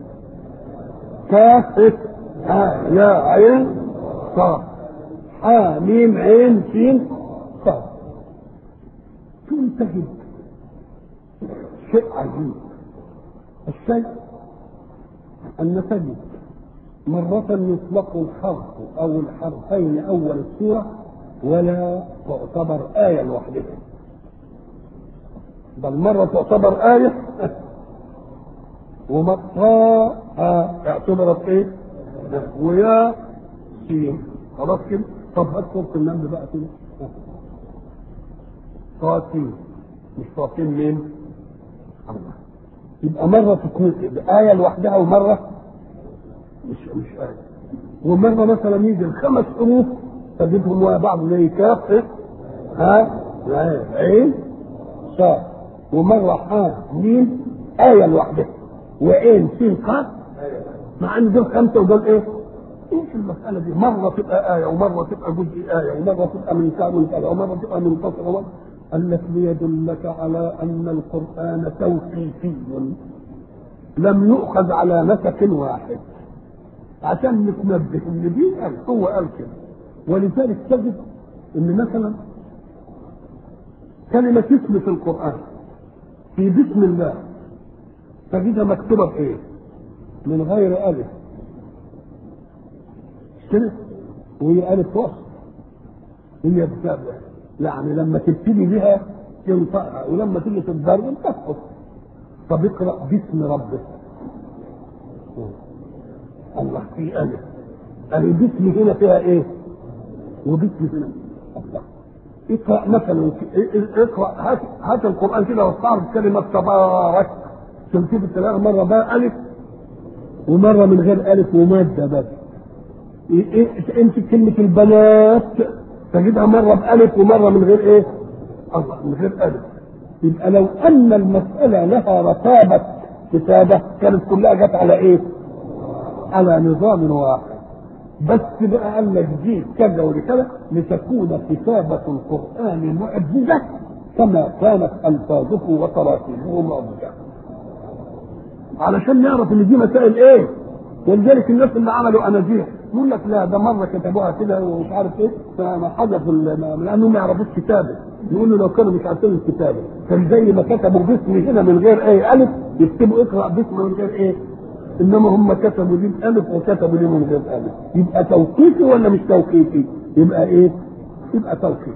كاف ها يا عين صاد ها ميم عين سين صاد. ثم تجد شيء عجيب. الشيء أن تجد مرة يطلق الحرف أو الحرفين أول السورة ولا تعتبر آية لوحدها، بل مرة تعتبر آية ومطاء اعتبرت ايه ويا سين. خلاص كده. طب هات صورة النمل بقى كده، طاسين مش طاسين مين؟ الله. يبقى مرة تكون آية لوحدها ومرة مش مش آية. ومرة مثلا يجي الخمس حروف تجدهم ورا بعض زي كاف إيه؟ ها عين صاد، ومرة ها ميم آية لوحدها وعين سين قاف، مع ان دول خمسة ودول ايه؟ ايش المسألة دي؟ مرة تبقى آية ومرة تبقى جزء آية ومرة تبقى من كذا من كذا ومرة تبقى منتصرة. قال لك ليدلك على ان القرآن توقيفي لم يؤخذ على نسق واحد، عشان نتنبه ان دي قال هو قال كده. ولذلك تجد ان مثلا كلمة اسم في القرآن في بسم الله تجدها مكتوبة بايه؟ من غير ألف كده، وهي ألف وسط، هي بتاع يعني لما تبتدي بها تنطقها ولما تيجي تتضرب تسقط. طب اقرأ باسم ربك، الله في ألف البسم هنا فيها ايه وبسم هنا الله. اقرأ مثلا اقرأ هات, هات القرآن كده واستعرض كلمة تبارك تكتب التلاقي مرة بقى ألف ومرة من غير ألف ومادة بس. انت كلمة البنات تجدها مرة بألف ومرة من غير ايه الله من غير ألف. يبقى لو أن المسألة لها رتابة كتابة كانت كلها جت على ايه على نظام واحد بس. بقى قال لك دي كذا وكذا لتكون كتابة القرآن معجزة كما كانت ألفاظه وتراكيبه معجزة علشان نعرف ان دي مسائل ايه. ولذلك الناس اللي عملوا اناجيل يقول لك لا ده مره كتبوها كده ومش عارف ايه فحذفوا لانهم ما يعرفوش كتابه. يقولوا لو كانوا مش عارفين الكتابه كان زي ما كتبوا باسم هنا من غير ايه الف يكتبوا اقرا باسم من غير ايه. انما هم كتبوا دي الف وكتبوا دي من غير الف. يبقى توقيفي ولا مش توقيفي؟ يبقى ايه؟ يبقى توقيفي.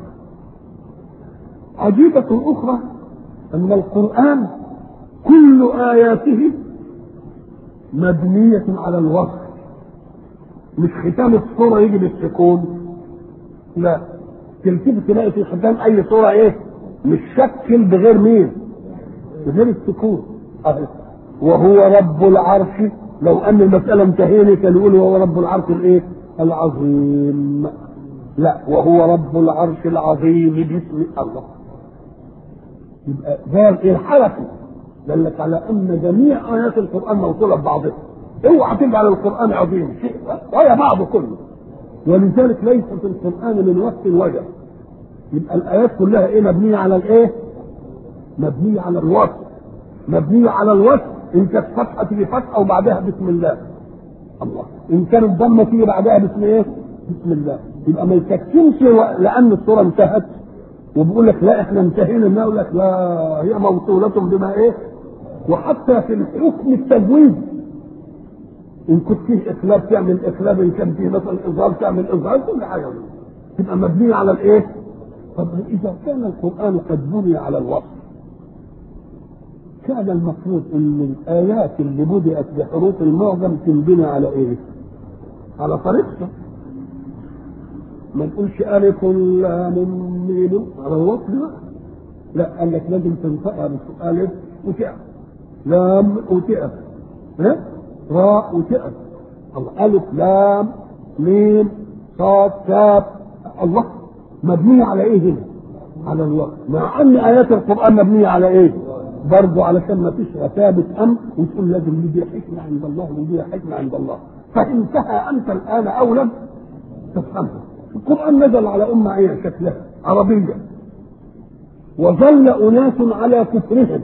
عجيبة اخرى ان القرآن كل اياته مبنية على الوصف. مش ختام الصورة يجي بالسكون لا تلتفت تلاقي في ختام اي صورة ايه مش شكل بغير مين بغير السكون. وهو رب العرش لو ان المسألة انتهينا كان يقول وهو رب العرش الايه العظيم. لا وهو رب العرش العظيم باسم الله. يبقى ده ايه الحركة دلت على ان جميع ايات القرآن موصولة ببعضها. اوعى تيجي على القرآن عظيم شيء ويا بعضه كله. ولذلك ليس في القرآن من وقت وجه. يبقى الايات كلها ايه مبنية على الايه مبنية على الوصف مبنية على الوصف. ان كانت فتحة تيجي فتحة وبعدها بسم الله الله. ان كانت ضمة تيجي بعدها بسم ايه بسم الله. يبقى ما يكتمش لان الصورة انتهت وبيقول لك لا احنا انتهينا نقول لك لا هي موصولة بما ايه. وحتى في الحكم التجويد ان كنت فيه اقلاب تعمل اقلاب ان كان فيه مثلا اظهار تعمل اظهار كل حاجه تبقى مبنيه على الايه. طب اذا كان القران قد بني على الوصف كان المفروض ان الايات اللي بدات بحروف المعجم تنبني على ايه على طريقته. ما نقولش الف لام ميم على الوصف لا قال لك لازم تنطقها بالالف وتاء لام وتاء ها راء وتاء الله. الف لام ميم صاد كاف الله مبنيه على ايه هنا على الوقت. مع ان ايات القران مبنيه على ايه برضه علشان ما فيش رتابه امر وتقول لازم دي حكمه عند الله ودي حكمه عند الله. فانتهى انت الان او لم تفهمها. القران نزل على امه ايه شكلها عربيه وظل اناس على كفرهم.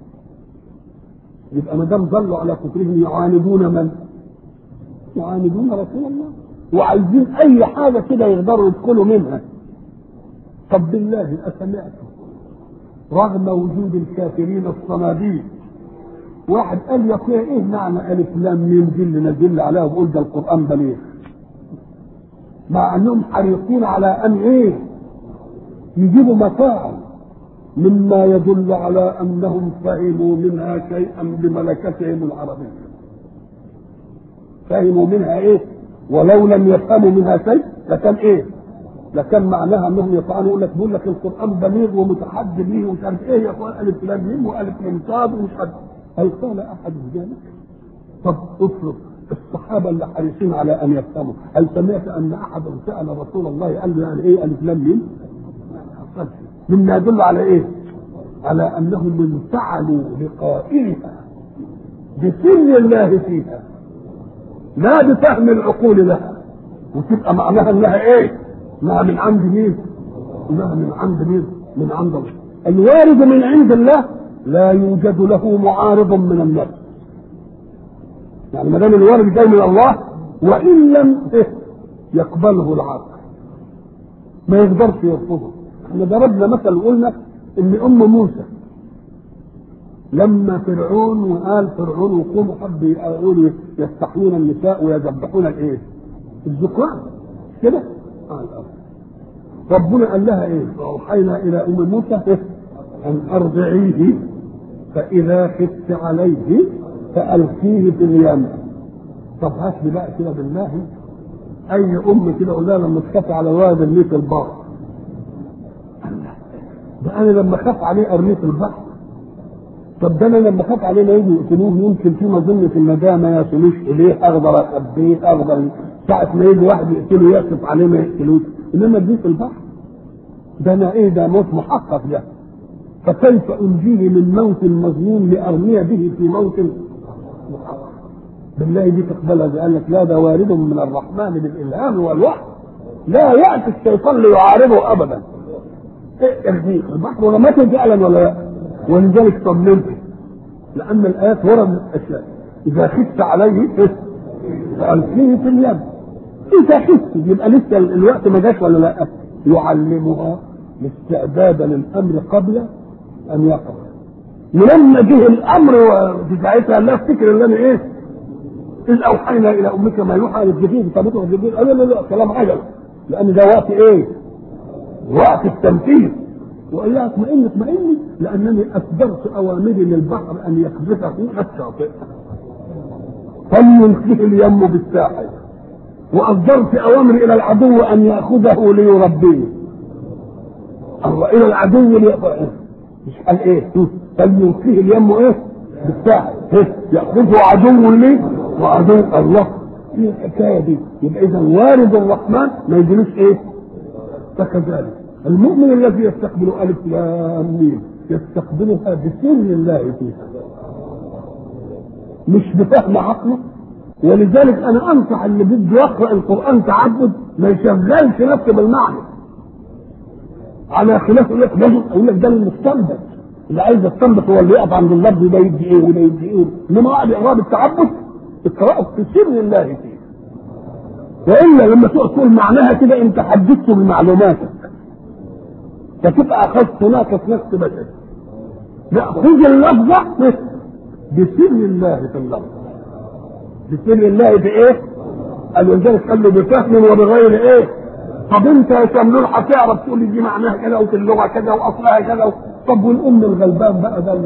يبقى ما دام ظلوا على كفرهم يعاندون من؟ يعاندون رسول الله وعايزين اي حاجه كده يقدروا يدخلوا منها. طب بالله اسمعتم رغم وجود الكافرين الصناديق واحد قال يا اخويا ايه معنى الف لام ميم دي اللي نزل عليها وقول ده القران بليغ مع انهم حريصين على ان ايه يجيبوا متاعا مما يدل على انهم فهموا منها شيئا بملكتهم العربيه. فهموا منها ايه ولو لم يفهموا منها شيء لكان ايه لكان معناها انهم يطعنوا يقول لك بيقول لك القران بليغ ومتحدى به ومش عارف ايه يا اخوان الف لام ميم والف ميم صاد ومش عارف. هل قال احد ذلك؟ طب افرض الصحابه اللي حريصين على ان يفهموا هل سمعت ان احدا سال رسول الله قال له يعني ايه الف لام ميم؟ مما يدل على ايه على انهم انفعلوا لقائلها بسر الله فيها لا بفهم العقول لها وتبقى معناها انها ايه انها من عند مين انها من عند مين من عند الله. الوارد من عند الله لا يوجد له معارض من النفس. يعني ما دام الوارد جاي من الله وان لم يقبله العقل ما يقدرش يرفضه. احنا ضربنا مثل وقلنا ان ام موسى لما فرعون وقال فرعون وقوموا حب يقولوا يستحيون النساء ويذبحون الايه الذكران كده آه ربنا قال لها ايه واوحينا الى ام موسى ان ارضعيه فاذا خفت عليه فالقيه في اليم. طب هات لي بقى كده بالله اي ام كده اقول لها لما تخاف على الولد ارميه في البحر. ده انا لما اخاف عليه ارميه في البحر. طب ده انا لما اخاف عليه لا يجي يقتلوه، يمكن في مظنه الندامه ما يصلوش اليه، اقدر اخبيه، اقدر ساعه ما يجي واحد يقتله يقف عليه ما يقتلوش، انما اديه في البحر ده انا ايه؟ ده موت محقق ده. فكيف انجيه من موت مظنون لارميه به في موت محقق؟ بالله دي تقبلها؟ قال لك لا، ده وارد من الرحمن بالالهام والوحي، لا ياتي الشيطان ليعارضه ابدا. ارميه في البحر ولا مات فعلا ولا لا؟ ولذلك طمنت، لان الايات وردت اشياء اذا خفت عليه فالقيه في اليم. اذا خفت يبقى لسه الوقت ما جاش ولا لا؟ يعلمها الاستعداد للامر قبل ان يقع. ولما جه الامر وفي ساعتها لا افتكر ان انا ايه؟ اذ اوحينا الى امك ما يوحى للجبريل فبطل الجبريل قال لا لا كلام عجل، لان ده وقت ايه؟ وقت التنفيذ. وقال لها اطمئن اطمئني لانني اصدرت اوامري للبحر ان يقذفه الشاطئ فليلقيه اليم بالساحل، واصدرت اوامري الى العدو ان ياخذه ليربيه. الله الى العدو ليأخذه، مش قال ايه؟ فليلقيه اليم ايه؟ بالساحل، ياخذه عدو لي وعدو الله. ايه الحكايه دي؟ يبقى اذا وارد الرحمن ما يجيلوش ايه؟ فكذلك المؤمن الذي يستقبل الف لام ميم يستقبلها بسر الله فيها مش بفهم عقله. ولذلك انا انصح اللي بده يقرا القران تعبد ما يشغلش نفسه بالمعنى، على خلاف يقول لك لازم اقول لك ده المستنبط، اللي عايز يستنبط هو اللي يقف عند اللفظ ده يدي ايه وده يدي ايه، انما قاعد يقرا بالتعبد اقراه بسر الله فيه. والا لما تقول معناها كده انت حددته بمعلوماتك فتبقى اخذت ناقص نفس بشر. لا، خذ اللفظه بسر الله في اللفظ، بسر الله في ايه؟ قال ولذلك قال له بفهم وبغير ايه؟ طب انت يا شملول هتعرف تقول لي دي معناها كذا وفي اللغه كذا واصلها كذا. طب والام الغلبان بقى ده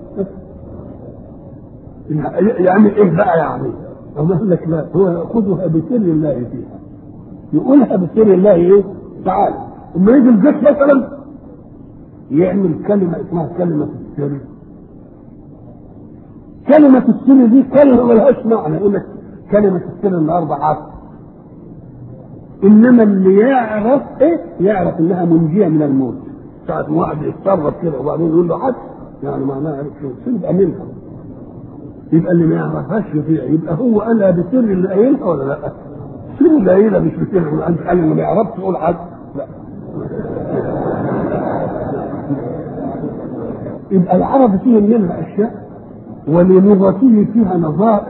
يعني ايه بقى يعني؟ اقول لك لا، هو خذها بسر الله فيها، يقولها بسر الله ايه؟ تعالى اما يجي الجيش مثلا يعمل كلمه اسمها كلمه السر. كلمه السر دي كلمه ملهاش معنى، يقول لك كلمه السر النهارده عصر، انما اللي يعرف ايه؟ يعرف انها منجيه من الموت. ساعه ما واحد يتصرف كده وبعدين يقول له حد يعني معناها عرف شو يبقى منها، يبقى اللي ما يعرفهاش يطيع. يبقى هو قالها بسر اللي قايلها ولا لا؟ سر اللي قايلها مش بسر. انت قال اللي ما يعرفش تقول حد لا. يبقى العرب فيهم منها اشياء وللغته فيها نظائر.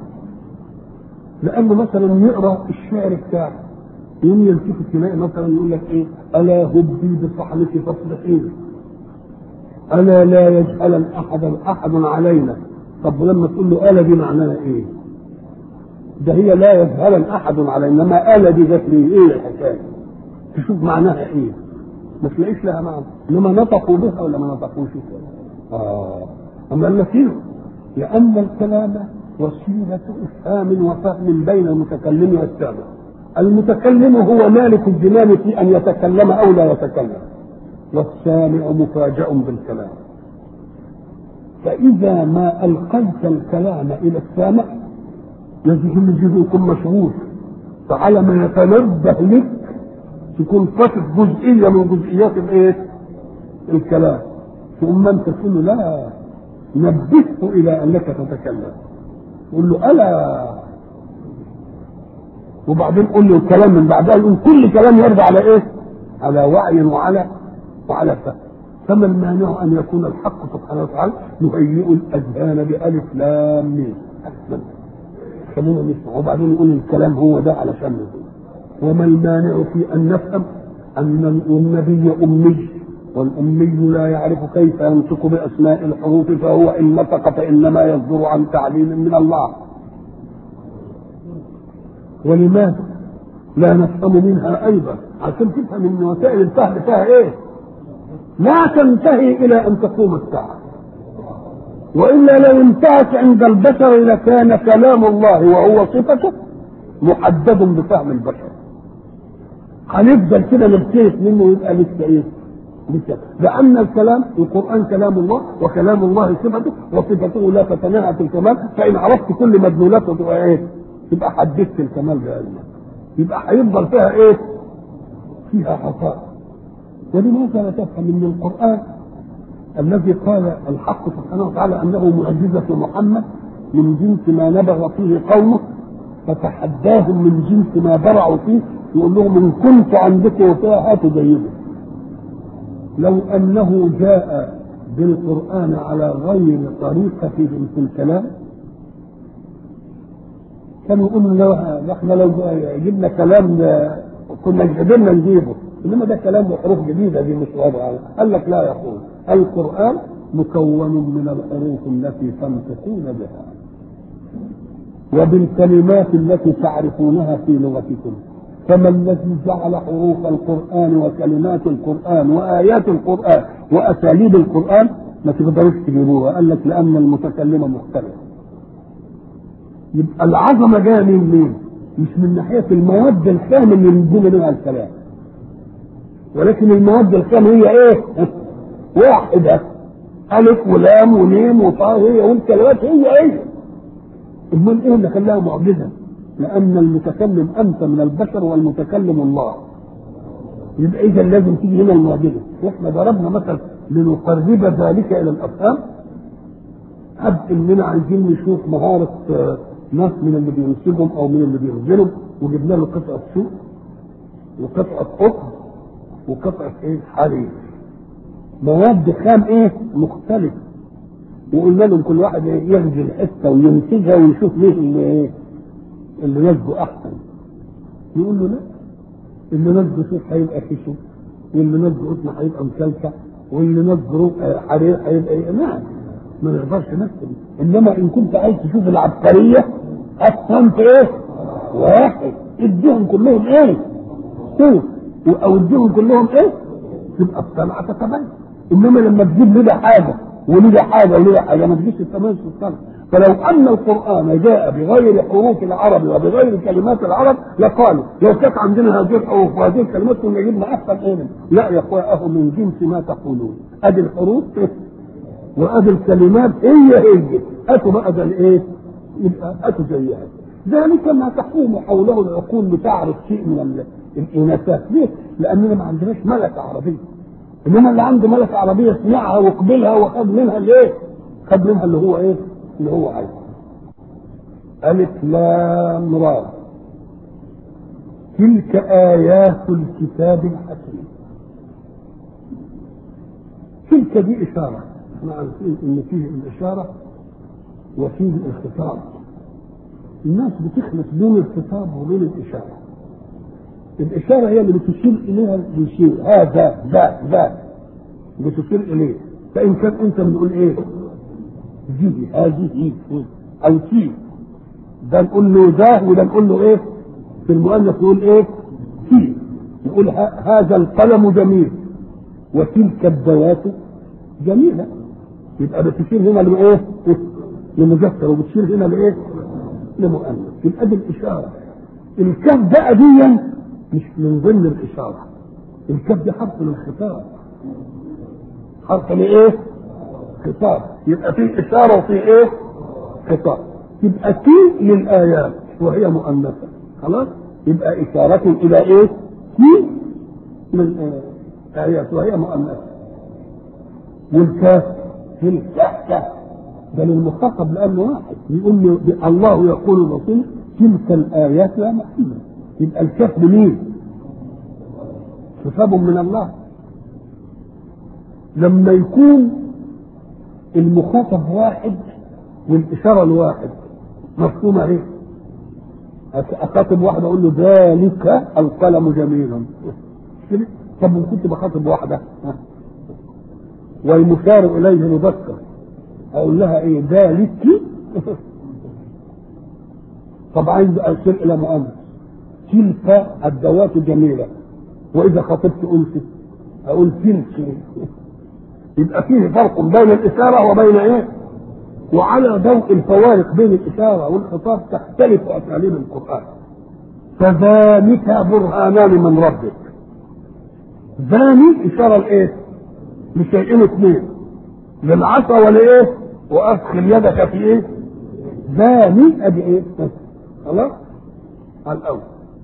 لانه مثلا يقرا الشعر بتاعه يوم يلتفت تلاقي مثلا يقول لك ايه؟ الا هبي بصحنك فاصلحين، الا لا يجهل احدا احد علينا. طب ولما تقول له الا دي معناها ايه؟ ده هي لا يجهل احد علينا، انما الا دي جت لي ايه الحكايه؟ تشوف معناها ايه؟ ما تلاقيش لها معنى. انما نطقوا بها ولا ما نطقوش؟ اه اما قال لك ايه؟ لان الكلام وسيله افهام وفهم بين المتكلم والسامع. المتكلم هو مالك الزمام في ان يتكلم او لا يتكلم، والسامع مفاجأ بالكلام. فاذا ما القيت الكلام الى السامع لازم الجزء يكون مشغول، فعلى ما يتنبه لك تكون فاتت جزئيه من جزئيات الايه؟ الكلام. ثم انت تقول له لا، نبهه الى انك تتكلم، قول له الا، وبعدين قول له الكلام من بعدها. يقول كل كلام يرجع على ايه؟ على وعي وعلى وعلى فهم. فما المانع ان يكون الحق سبحانه وتعالى يهيئ الاذهان بالف لام ميم. خلينا نسمع وبعدين نقول الكلام هو ده علشان نقول. وما المانع في ان نفهم ان النبي امي، والامي لا يعرف كيف ينطق باسماء الحروف، فهو ان نطق فانما يصدر عن تعليم من الله. ولماذا لا نفهم منها ايضا؟ عشان تفهم ان وسائل الفهم فيها ايه؟ لا تنتهي الى ان تقوم الساعه، والا لو انتهت عند البشر لكان كلام الله وهو صفته محدد بفهم البشر. هنفضل كده نبتلف منه ويبقى لسه ايه؟ لسه، لان الكلام القران كلام الله، وكلام الله صفته، وصفته لا تتناهى في الكمال، فان عرفت كل مدلولاته تبقى ايه؟ تبقى حددت الكمال بعلمك، يبقى هيفضل فيها ايه؟ فيها حقائق. ولماذا لا تفهم ان القران الذي قال الحق سبحانه وتعالى انه معجزه محمد من جنس ما نبغ فيه قومه فتحداهم من جنس ما برعوا فيه، يقول لهم ان كنت عندكم وفاء هاتوا جيده. لو انه جاء بالقران على غير طريقتهم في الكلام كانوا يقولوا احنا لو جبنا كلام كنا قدرنا نجيبه، انما ده كلام وحروف جديده دي مش واضحه. قال لك لا، يقول القران مكون من الحروف التي تنطقون بها وبالكلمات التي تعرفونها في لغتكم، فما الذي جعل حروف القرآن وكلمات القرآن وآيات القرآن وأساليب القرآن ما تقدروش تجيبوها؟ قال لك لأن المتكلم مختلف. يبقى العظمة جاية من مين؟ مش من ناحية المواد الخام اللي من منها الكلام، ولكن المواد الخام هي ايه؟ واحدة، ألف ولام ونيم وطاء، هي والكلمات هي ايه؟ امال ايه اللي خلاها معجزة؟ لأن المتكلم أنت من البشر والمتكلم الله. يبقى إذا لازم تيجي هنا المعجزة. وإحنا ضربنا مثل لنقرب ذلك إلى الأفهام. قد إننا عايزين نشوف مهارة ناس من اللي بينسجهم أو من اللي بينزلهم، وجبنا له قطعة سوق وقطعة قطن وقطعة إيه؟ حرير. مواد خام إيه؟ مختلفة. وقلنا لهم كل واحد ينزل حتة وينسجها ويشوف ليه اللي إيه؟ اللي نسجه احسن. يقول له لا، اللي نسجه شوف هيبقى خشن، واللي نسجه قطن هيبقى مكلكع، واللي نسجه حرير هيبقى ايه؟ نعم، ما نقدرش نكتب. انما ان كنت عايز تشوف العبقريه الصنف ايه؟ واحد، اديهم كلهم ايه؟ صوت، او اديهم كلهم ايه؟ تبقى الصنعه تتبين. انما لما تجيب لي ده حاجه ولي ده حاجه ولي ده حاجه ما تجيش التميز في الصنعه. فلو ان القران جاء بغير حروف العرب وبغير كلمات العرب لقالوا لو كانت عندنا هذه الحروف وهذه الكلمات كنا جبنا احسن ايه. لا يا اخويا، اهو من جنس ما تقولون، ادي الحروف وادي الكلمات هي هي، اتوا بقى ده الايه؟ يبقى اتوا زيها. ذلك ما تقوم حوله العقول لتعرف شيء من الاناثات. ليه؟ لاننا ما عندناش ملكه عربيه. انما اللي عنده ملكه عربيه سمعها وقبلها وخد منها الايه؟ خد منها اللي هو ايه؟ اللي هو عايز. ألف لام را تلك آيات الكتاب الحكيم. تلك دي إشارة، احنا عارفين إن فيه الإشارة وفيه الخطاب. الناس بتخلط بين الخطاب وبين الإشارة. الإشارة هي اللي بتشير إليها، بيشير هذا ذا ذا بتشير إليه. فإن كان أنت بنقول إيه؟ دي هذه او تي، ده نقول له ده وده نقول له ايه؟ في المؤنث نقول ايه؟ تي. نقول هذا القلم جميل وتلك الذوات جميله. يبقى بتشير هنا لايه؟ لمذكر، وبتشير هنا لايه؟ لمؤنث. يبقى دي الاشاره. الكاف بقى دي مش من ضمن الاشاره. الكاف دي حرف للخطاب، حرف لايه؟ خطاب. يبقى فيه إشارة وفيه إيه؟ خطاب. يبقى تي للآيات وهي مؤنثة، خلاص؟ يبقى إشارة إلى إيه؟ تي للآيات وهي مؤنثة. والكاف تلك ده للمخاطب لأنه واحد. يقول له الله يقول الرسول تلك الآيات يا محمد. يبقى الكاف لمين؟ خطاب من الله. لما يكون المخاطب واحد والإشارة الواحد مفهومة ايه؟ أخاطب واحد أقول له ذلك القلم جميل. طب إن كنت بخاطب واحدة والمشار إليه مذكر أقول لها إيه؟ ذلك. طب عايز أشير إلى مؤنث، تلك الذوات جميلة. وإذا خاطبت أنثى أقول تلك. يبقى فيه فرق بين الإشارة وبين إيه؟ وعلى ضوء الفوارق بين الإشارة والخطاب تختلف أساليب القرآن. فذلك برهانان من ربك. ذاني اشاره لايه؟ لشيئين اثنين، للعصا ولايه؟ وادخل يدك في ايه؟ ذاني ادي ايه؟ خلاص على الاول.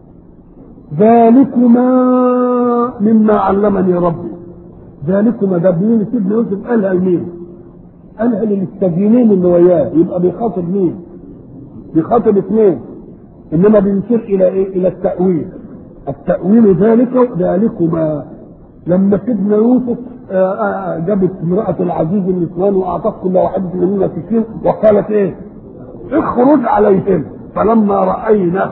ذلكما مما علمني ربي. ذلكما ده بيقول سيدنا يوسف قالها لمين؟ قالها للمستجينين اللي وياه، يبقى بيخاطب مين؟ بيخاطب اثنين، انما بيشير الى ايه؟ الى التأويل. التأويل ذلك ذلكما لما سيدنا يوسف جابت امرأة العزيز النسوان واعطت كل واحدة منهن سكين وقالت ايه؟ اخرج عليهم، فلما رأيناه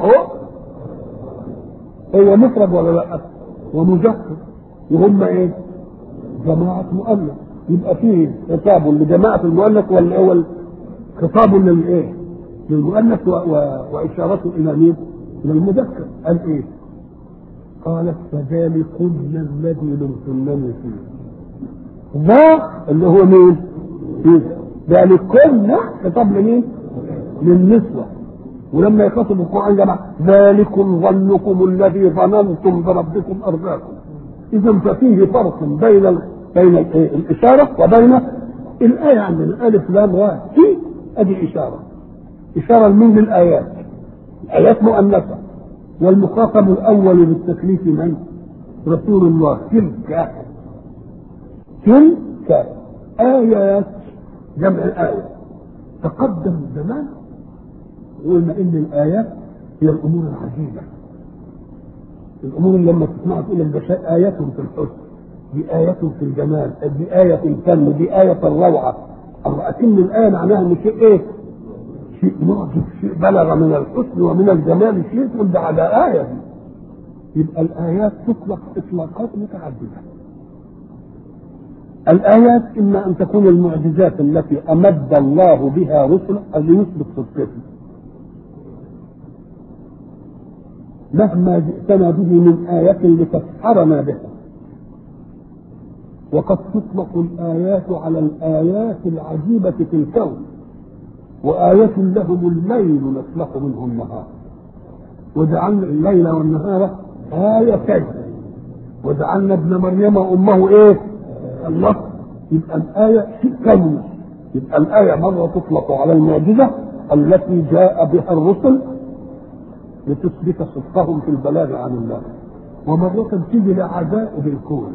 هو مفرد ولا لا؟ ومذكر، وهم ايه؟ جماعة مؤنث، يبقى فيه خطاب لجماعة المؤنث ولا اول خطاب للايه؟ للمؤنث واشارته الى مين؟ الى المذكر. قال ايه؟ قالت فذلكن الذي لمتنني فيه. ذا اللي هو مين؟ ذلكن خطاب لمين؟ للنسوة. ولما يخاطب القرآن جمع ذلكم ظنكم الذي ظننتم بربكم أرضاكم. إذا ففيه فرق بين ال... بين ال... الإشارة وبين الآية. عندنا ألف لام راء في أدي إشارة. إشارة لمين؟ للآيات. الآيات مؤنثة، والمخاطب الأول بالتكليف من؟ رسول الله. تلك تلك آيات جمع آية. تقدم زمان قلنا إن الآيات هي الأمور العجيبة، الأمور اللي لما تسمعها تقول لك آيات في الحسن، دي آية في الجمال، دي آية في الفن، دي آية في الروعة. أكن الآية معناها إن شيء إيه؟ شيء معجب، شيء بلغ من الحسن ومن الجمال، شيء تقول ده على آية دي. يبقى الآيات تطلق إطلاقات متعددة. الآيات إما أن تكون المعجزات التي أمد الله بها رسله ليثبت صدقه، مهما جئتنا به من آية لتسحرنا بها. وقد تطلق الآيات على الآيات العجيبة في الكون، وآية لهم الليل نسلخ منه النهار، وجعلنا الليل والنهار آيتين، وجعلنا ابن مريم وأمه إيه؟ الله. يبقى الآية كون. يبقى الآية مرة تطلق على المعجزة التي جاء بها الرسل لتثبت صدقهم في البلاغ عن الله، ومرة تيجي لعجائب الكون.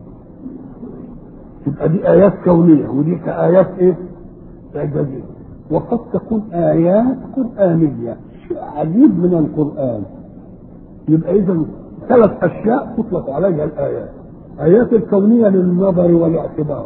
تبقى دي آيات كونية ودي كآيات إيه؟ إعجازية. وقد تكون آيات قرآنية، شيء عجيب من القرآن. يبقى إذا ثلاث أشياء تطلق عليها الآيات. آيات الكونية للنظر والاعتبار،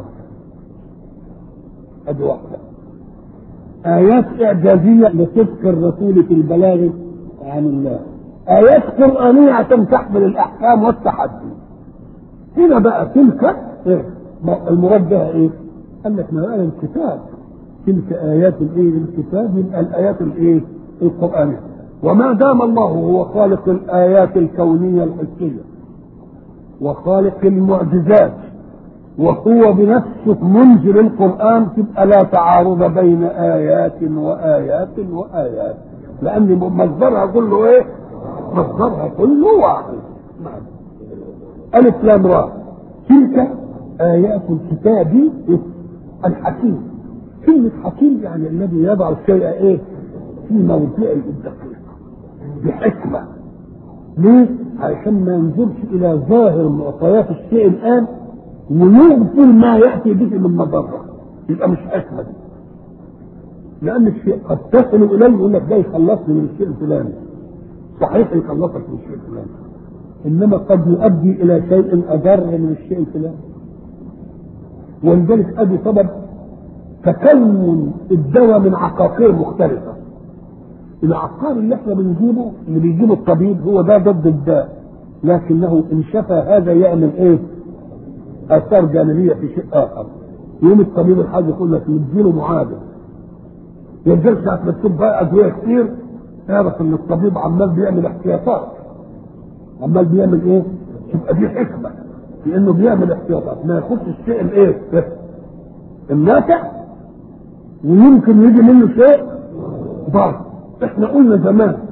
أدي واحدة. آيات إعجازية لصدق الرسول في البلاغ عن الله. آيات قرآنية عشان تحمل الأحكام والتحدي. هنا بقى تلك إيه؟ المراد بها إيه؟ قال لك ما آية الكتاب، تلك آيات الإيه؟ الكتاب، يبقى الآيات الإيه؟ القرآنية. وما دام الله هو خالق الآيات الكونية الحسية وخالق المعجزات وهو بنفسه منزل القرآن، تبقى لا تعارض بين آيات وآيات وآيات، لأن مصدرها كله إيه؟ مصدرها كله واحد. ألف لام راء. تلك آيات الكتاب الحكيم. كلمة حكيم يعني الذي يضع الشيء إيه؟ في موضعه الدقيق بحكمة. ليه؟ عشان ما ينظرش إلى ظاهر معطيات الشيء الآن ويغفل ما يأتي به من مضرة، يبقى مش حكمة دي. لأن الشيء قد تصل إليه يقول لك ده يخلصني من الشيء الفلاني، صحيح يخلصك من الشيء الفلاني، إنما قد يؤدي إلى شيء أضر من الشيء الفلاني. ولذلك أدي سبب تكون الدواء من عقاقير مختلفة. العقار اللي احنا بنجيبه اللي بيجيبه الطبيب هو ده ضد الداء، لكنه ان شفى هذا يعمل ايه؟ اثار جانبيه في شيء اخر. يوم الطبيب الحاج يقول لك نديله معادل، يجلس ساعه ما تكون بقى ادويه كتير تعرف ان الطبيب عمال بيعمل احتياطات، عمال بيعمل ايه؟ تبقى دي حكمه في انه بيعمل احتياطات ما ياخدش الشيء الايه؟ النافع ويمكن يجي منه شيء ضار. احنا قلنا زمان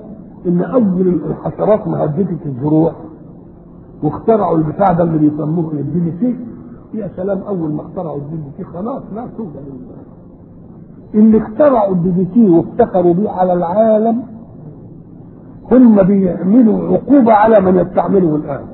ان اول الحشرات مهدده الزروع واخترعوا البتاع ده اللي بيسموه الدي بي سي. يا سلام، اول ما اخترعوا الدي بي سي خلاص لا توجد. اللي اخترعوا الدي بي سي وافتخروا بيه على العالم هم بيعملوا عقوبه على من يستعمله الان،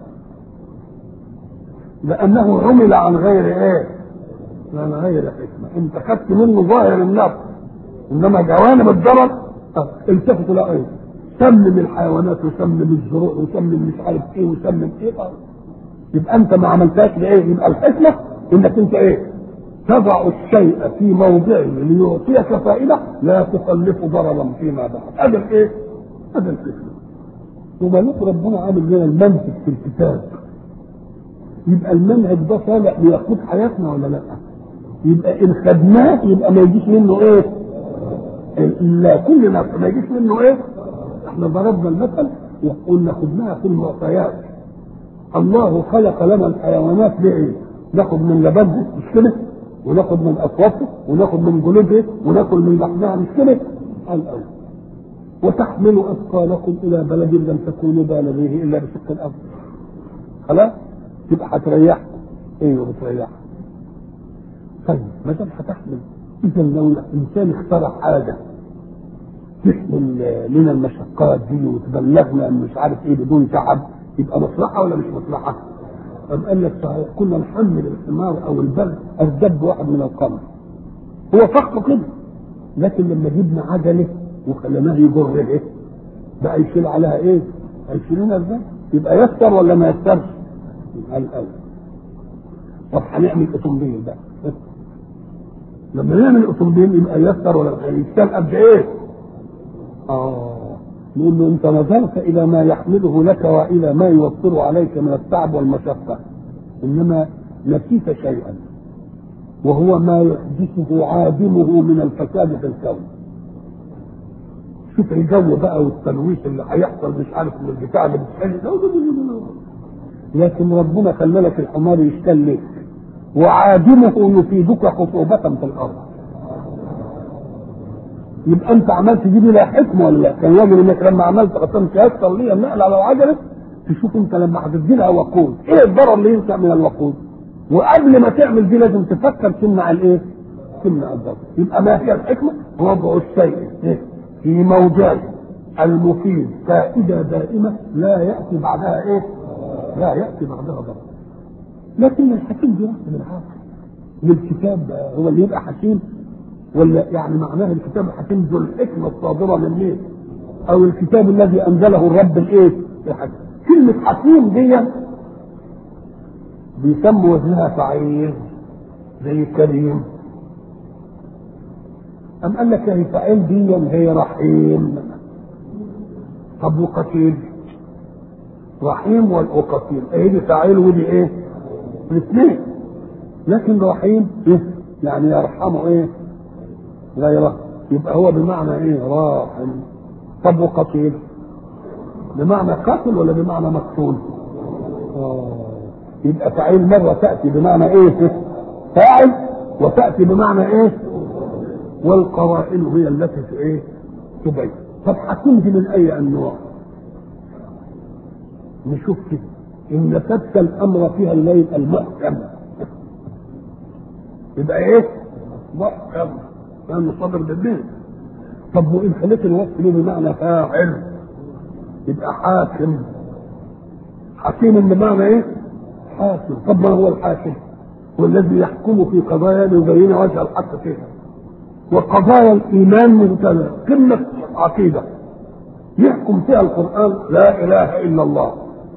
لانه عمل عن غير ايه؟ عن غير حكمه. انت خدت منه ظاهر النفس، انما جوانب الضرر التفتوا لا ايه؟ سمم الحيوانات وسمم الزروع وسمم مش عارف ايه وسمم ايه. يبقى انت ما عملتهاش لايه؟ يبقى الحكمه انك انت ايه؟ تضع الشيء في موضعه ليعطيك فائده لا تكلفه ضررا فيما بعد. هذا الايه؟ هذا الحكمه. وبالك ربنا عامل لنا المنهج في الكتاب، يبقى المنهج ده صالح ليقود حياتنا ولا لا؟ يبقى ان خدناه يبقى ما يجيش منه ايه؟ لا، كل نفس ما يجيش منه ايه؟ احنا ضربنا المثل وقلنا خدناها في المعطيات. الله خلق لنا الحيوانات بايه؟ ناخد من لبنها مش كده؟ وناخد من اصواتها وناخد من جلودها وناكل من لحمها مش كده؟ على الاول. وتحملوا اثقالكم الى بلد لم تكونوا بالغيه الا بشق الارض. خلاص؟ تبقى هتريحكم. ايوه بتريحكم. طيب ما دام هتحمل، اذا لو الانسان اخترع حاجه تحمل لنا المشقات دي وتبلغنا مش عارف ايه بدون تعب، يبقى مصلحه ولا مش مصلحه؟ أم قال لك صحيح كنا نحمل الحمار او البغل الدب واحد من القمر، هو فقط كده، لكن لما جبنا عجله وخليناه يجر ايه؟ بقى يشيل عليها ايه؟ هيشيلونها ازاي؟ يبقى يسر ولا ما يسرش؟ يبقى الاول. طب هنعمل اوتومبيل بقى، لما نعمل اوتومبيل يبقى يسر ولا يشتغل قد ايه؟ اه نقول له انت نظرت الى ما يحمله لك والى ما يوفر عليك من التعب والمشقه، انما نسيت شيئا وهو ما يحدثه عادمه من الفساد في الكون. شوف الجو بقى والتلويث اللي هيحصل مش عارف من البتاع اللي بتحل، لكن ربنا خلى لك الحمار يشتغل لك وعادمه يفيدك خصوبة في الارض. يبقى انت عملت دي بلا حكمه ولا لا؟ كان يجب انك لما عملت قسمت يسر ليا النقل على العجله تشوف انت لما هتدي لها وقود ايه الضرر اللي ينشا من الوقود، وقبل ما تعمل دي لازم تفكر تمنع الايه؟ تمنع الضرر. يبقى ما هي الحكمه؟ وضع الشيء في موضعه المفيد فائده دائمه لا ياتي بعدها ايه؟ لا ياتي بعدها ضرر. لكن الحكيم بيرسم العقل للكتاب هو اللي يبقى حكيم، ولا يعني معناه الكتاب الحكيم ذو الحكمه الصادره من مين؟ او الكتاب الذي انزله الرب الايه؟ الحكيم. كلمه حكيم دي بيسموا وزنها فعيل زي كريم. ام قال لك هي فعيل دي هي رحيم. طب وقتيل؟ رحيم والقتيل ايه دي فعيل ودي ايه؟ الاثنين. لكن رحيم إيه؟ يعني يرحمه ايه؟ غيره، يبقى هو بمعنى ايه؟ راحم. طب وقتيل بمعنى قتل ولا بمعنى مقتول؟ اه يبقى فاعل مره تاتي بمعنى ايه؟ فاعل، وتاتي بمعنى ايه؟ والقرائن هي التي في ايه؟ تبين. طب حكيم دي من اي انواع؟ نشوف كده ان فتك الامر فيها الليل المحكم يبقى ايه؟ محكم كان صدر بالليل. طب وان خليت الوصف له بمعنى فاعل يبقى حاكم. حكيم بمعنى ايه؟ حاكم. طب ما هو الحاكم؟ هو الذي يحكم في قضايا يبين وجه الحق فيها. وقضايا الايمان مبتلى قمه عقيده يحكم فيها القران لا اله الا الله.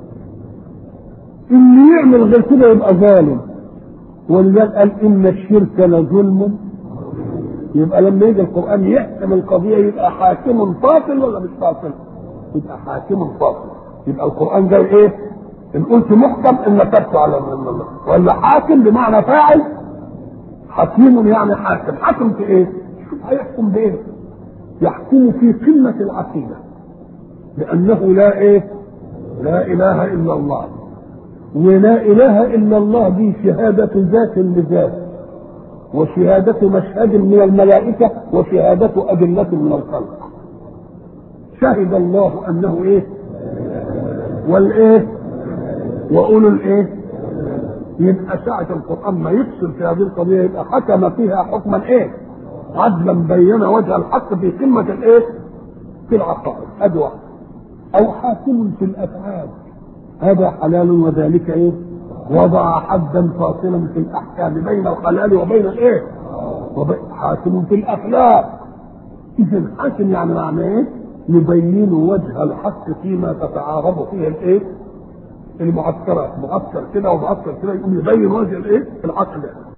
اللي يعمل غير كده يبقى ظالم. ولذلك قال ان الشرك لظلم. يبقى لما يجي القران يحكم القضيه يبقى حاكم فاصل ولا مش فاصل؟ يبقى حاكم فاصل. يبقى القران جاي ايه؟ ان قلت محكم ان كتبت على الله، ولا حاكم بمعنى فاعل. حكيم يعني حاكم. حاكم في ايه؟ شوف هيحكم بايه؟ يحكم في قمه العقيده لانه لا ايه؟ لا اله الا الله. ولا اله الا الله دي شهاده ذات لذات، وشهاده مشهد من الملائكه، وشهاده ادله من الخلق. شهد الله انه ايه والايه واولو الايه. يبقى ساعة القرآن ما يفصل في هذه القضية يبقى حكم فيها حكما ايه عدلا بين وجه الحق في قمة الايه في العقائد. ادوى او حاكم في الافعال هذا حلال وذلك ايه وضع حدا فاصلا في الاحكام بين الحلال وبين الايه حاكم في الاخلاق. اذا حاكم يعني معناه ايه يبين وجه الحق فيما تتعارض فيه الايه المعسكرات، معسكر كده ومعسكر كده يقوم يبين وجه الايه العقل.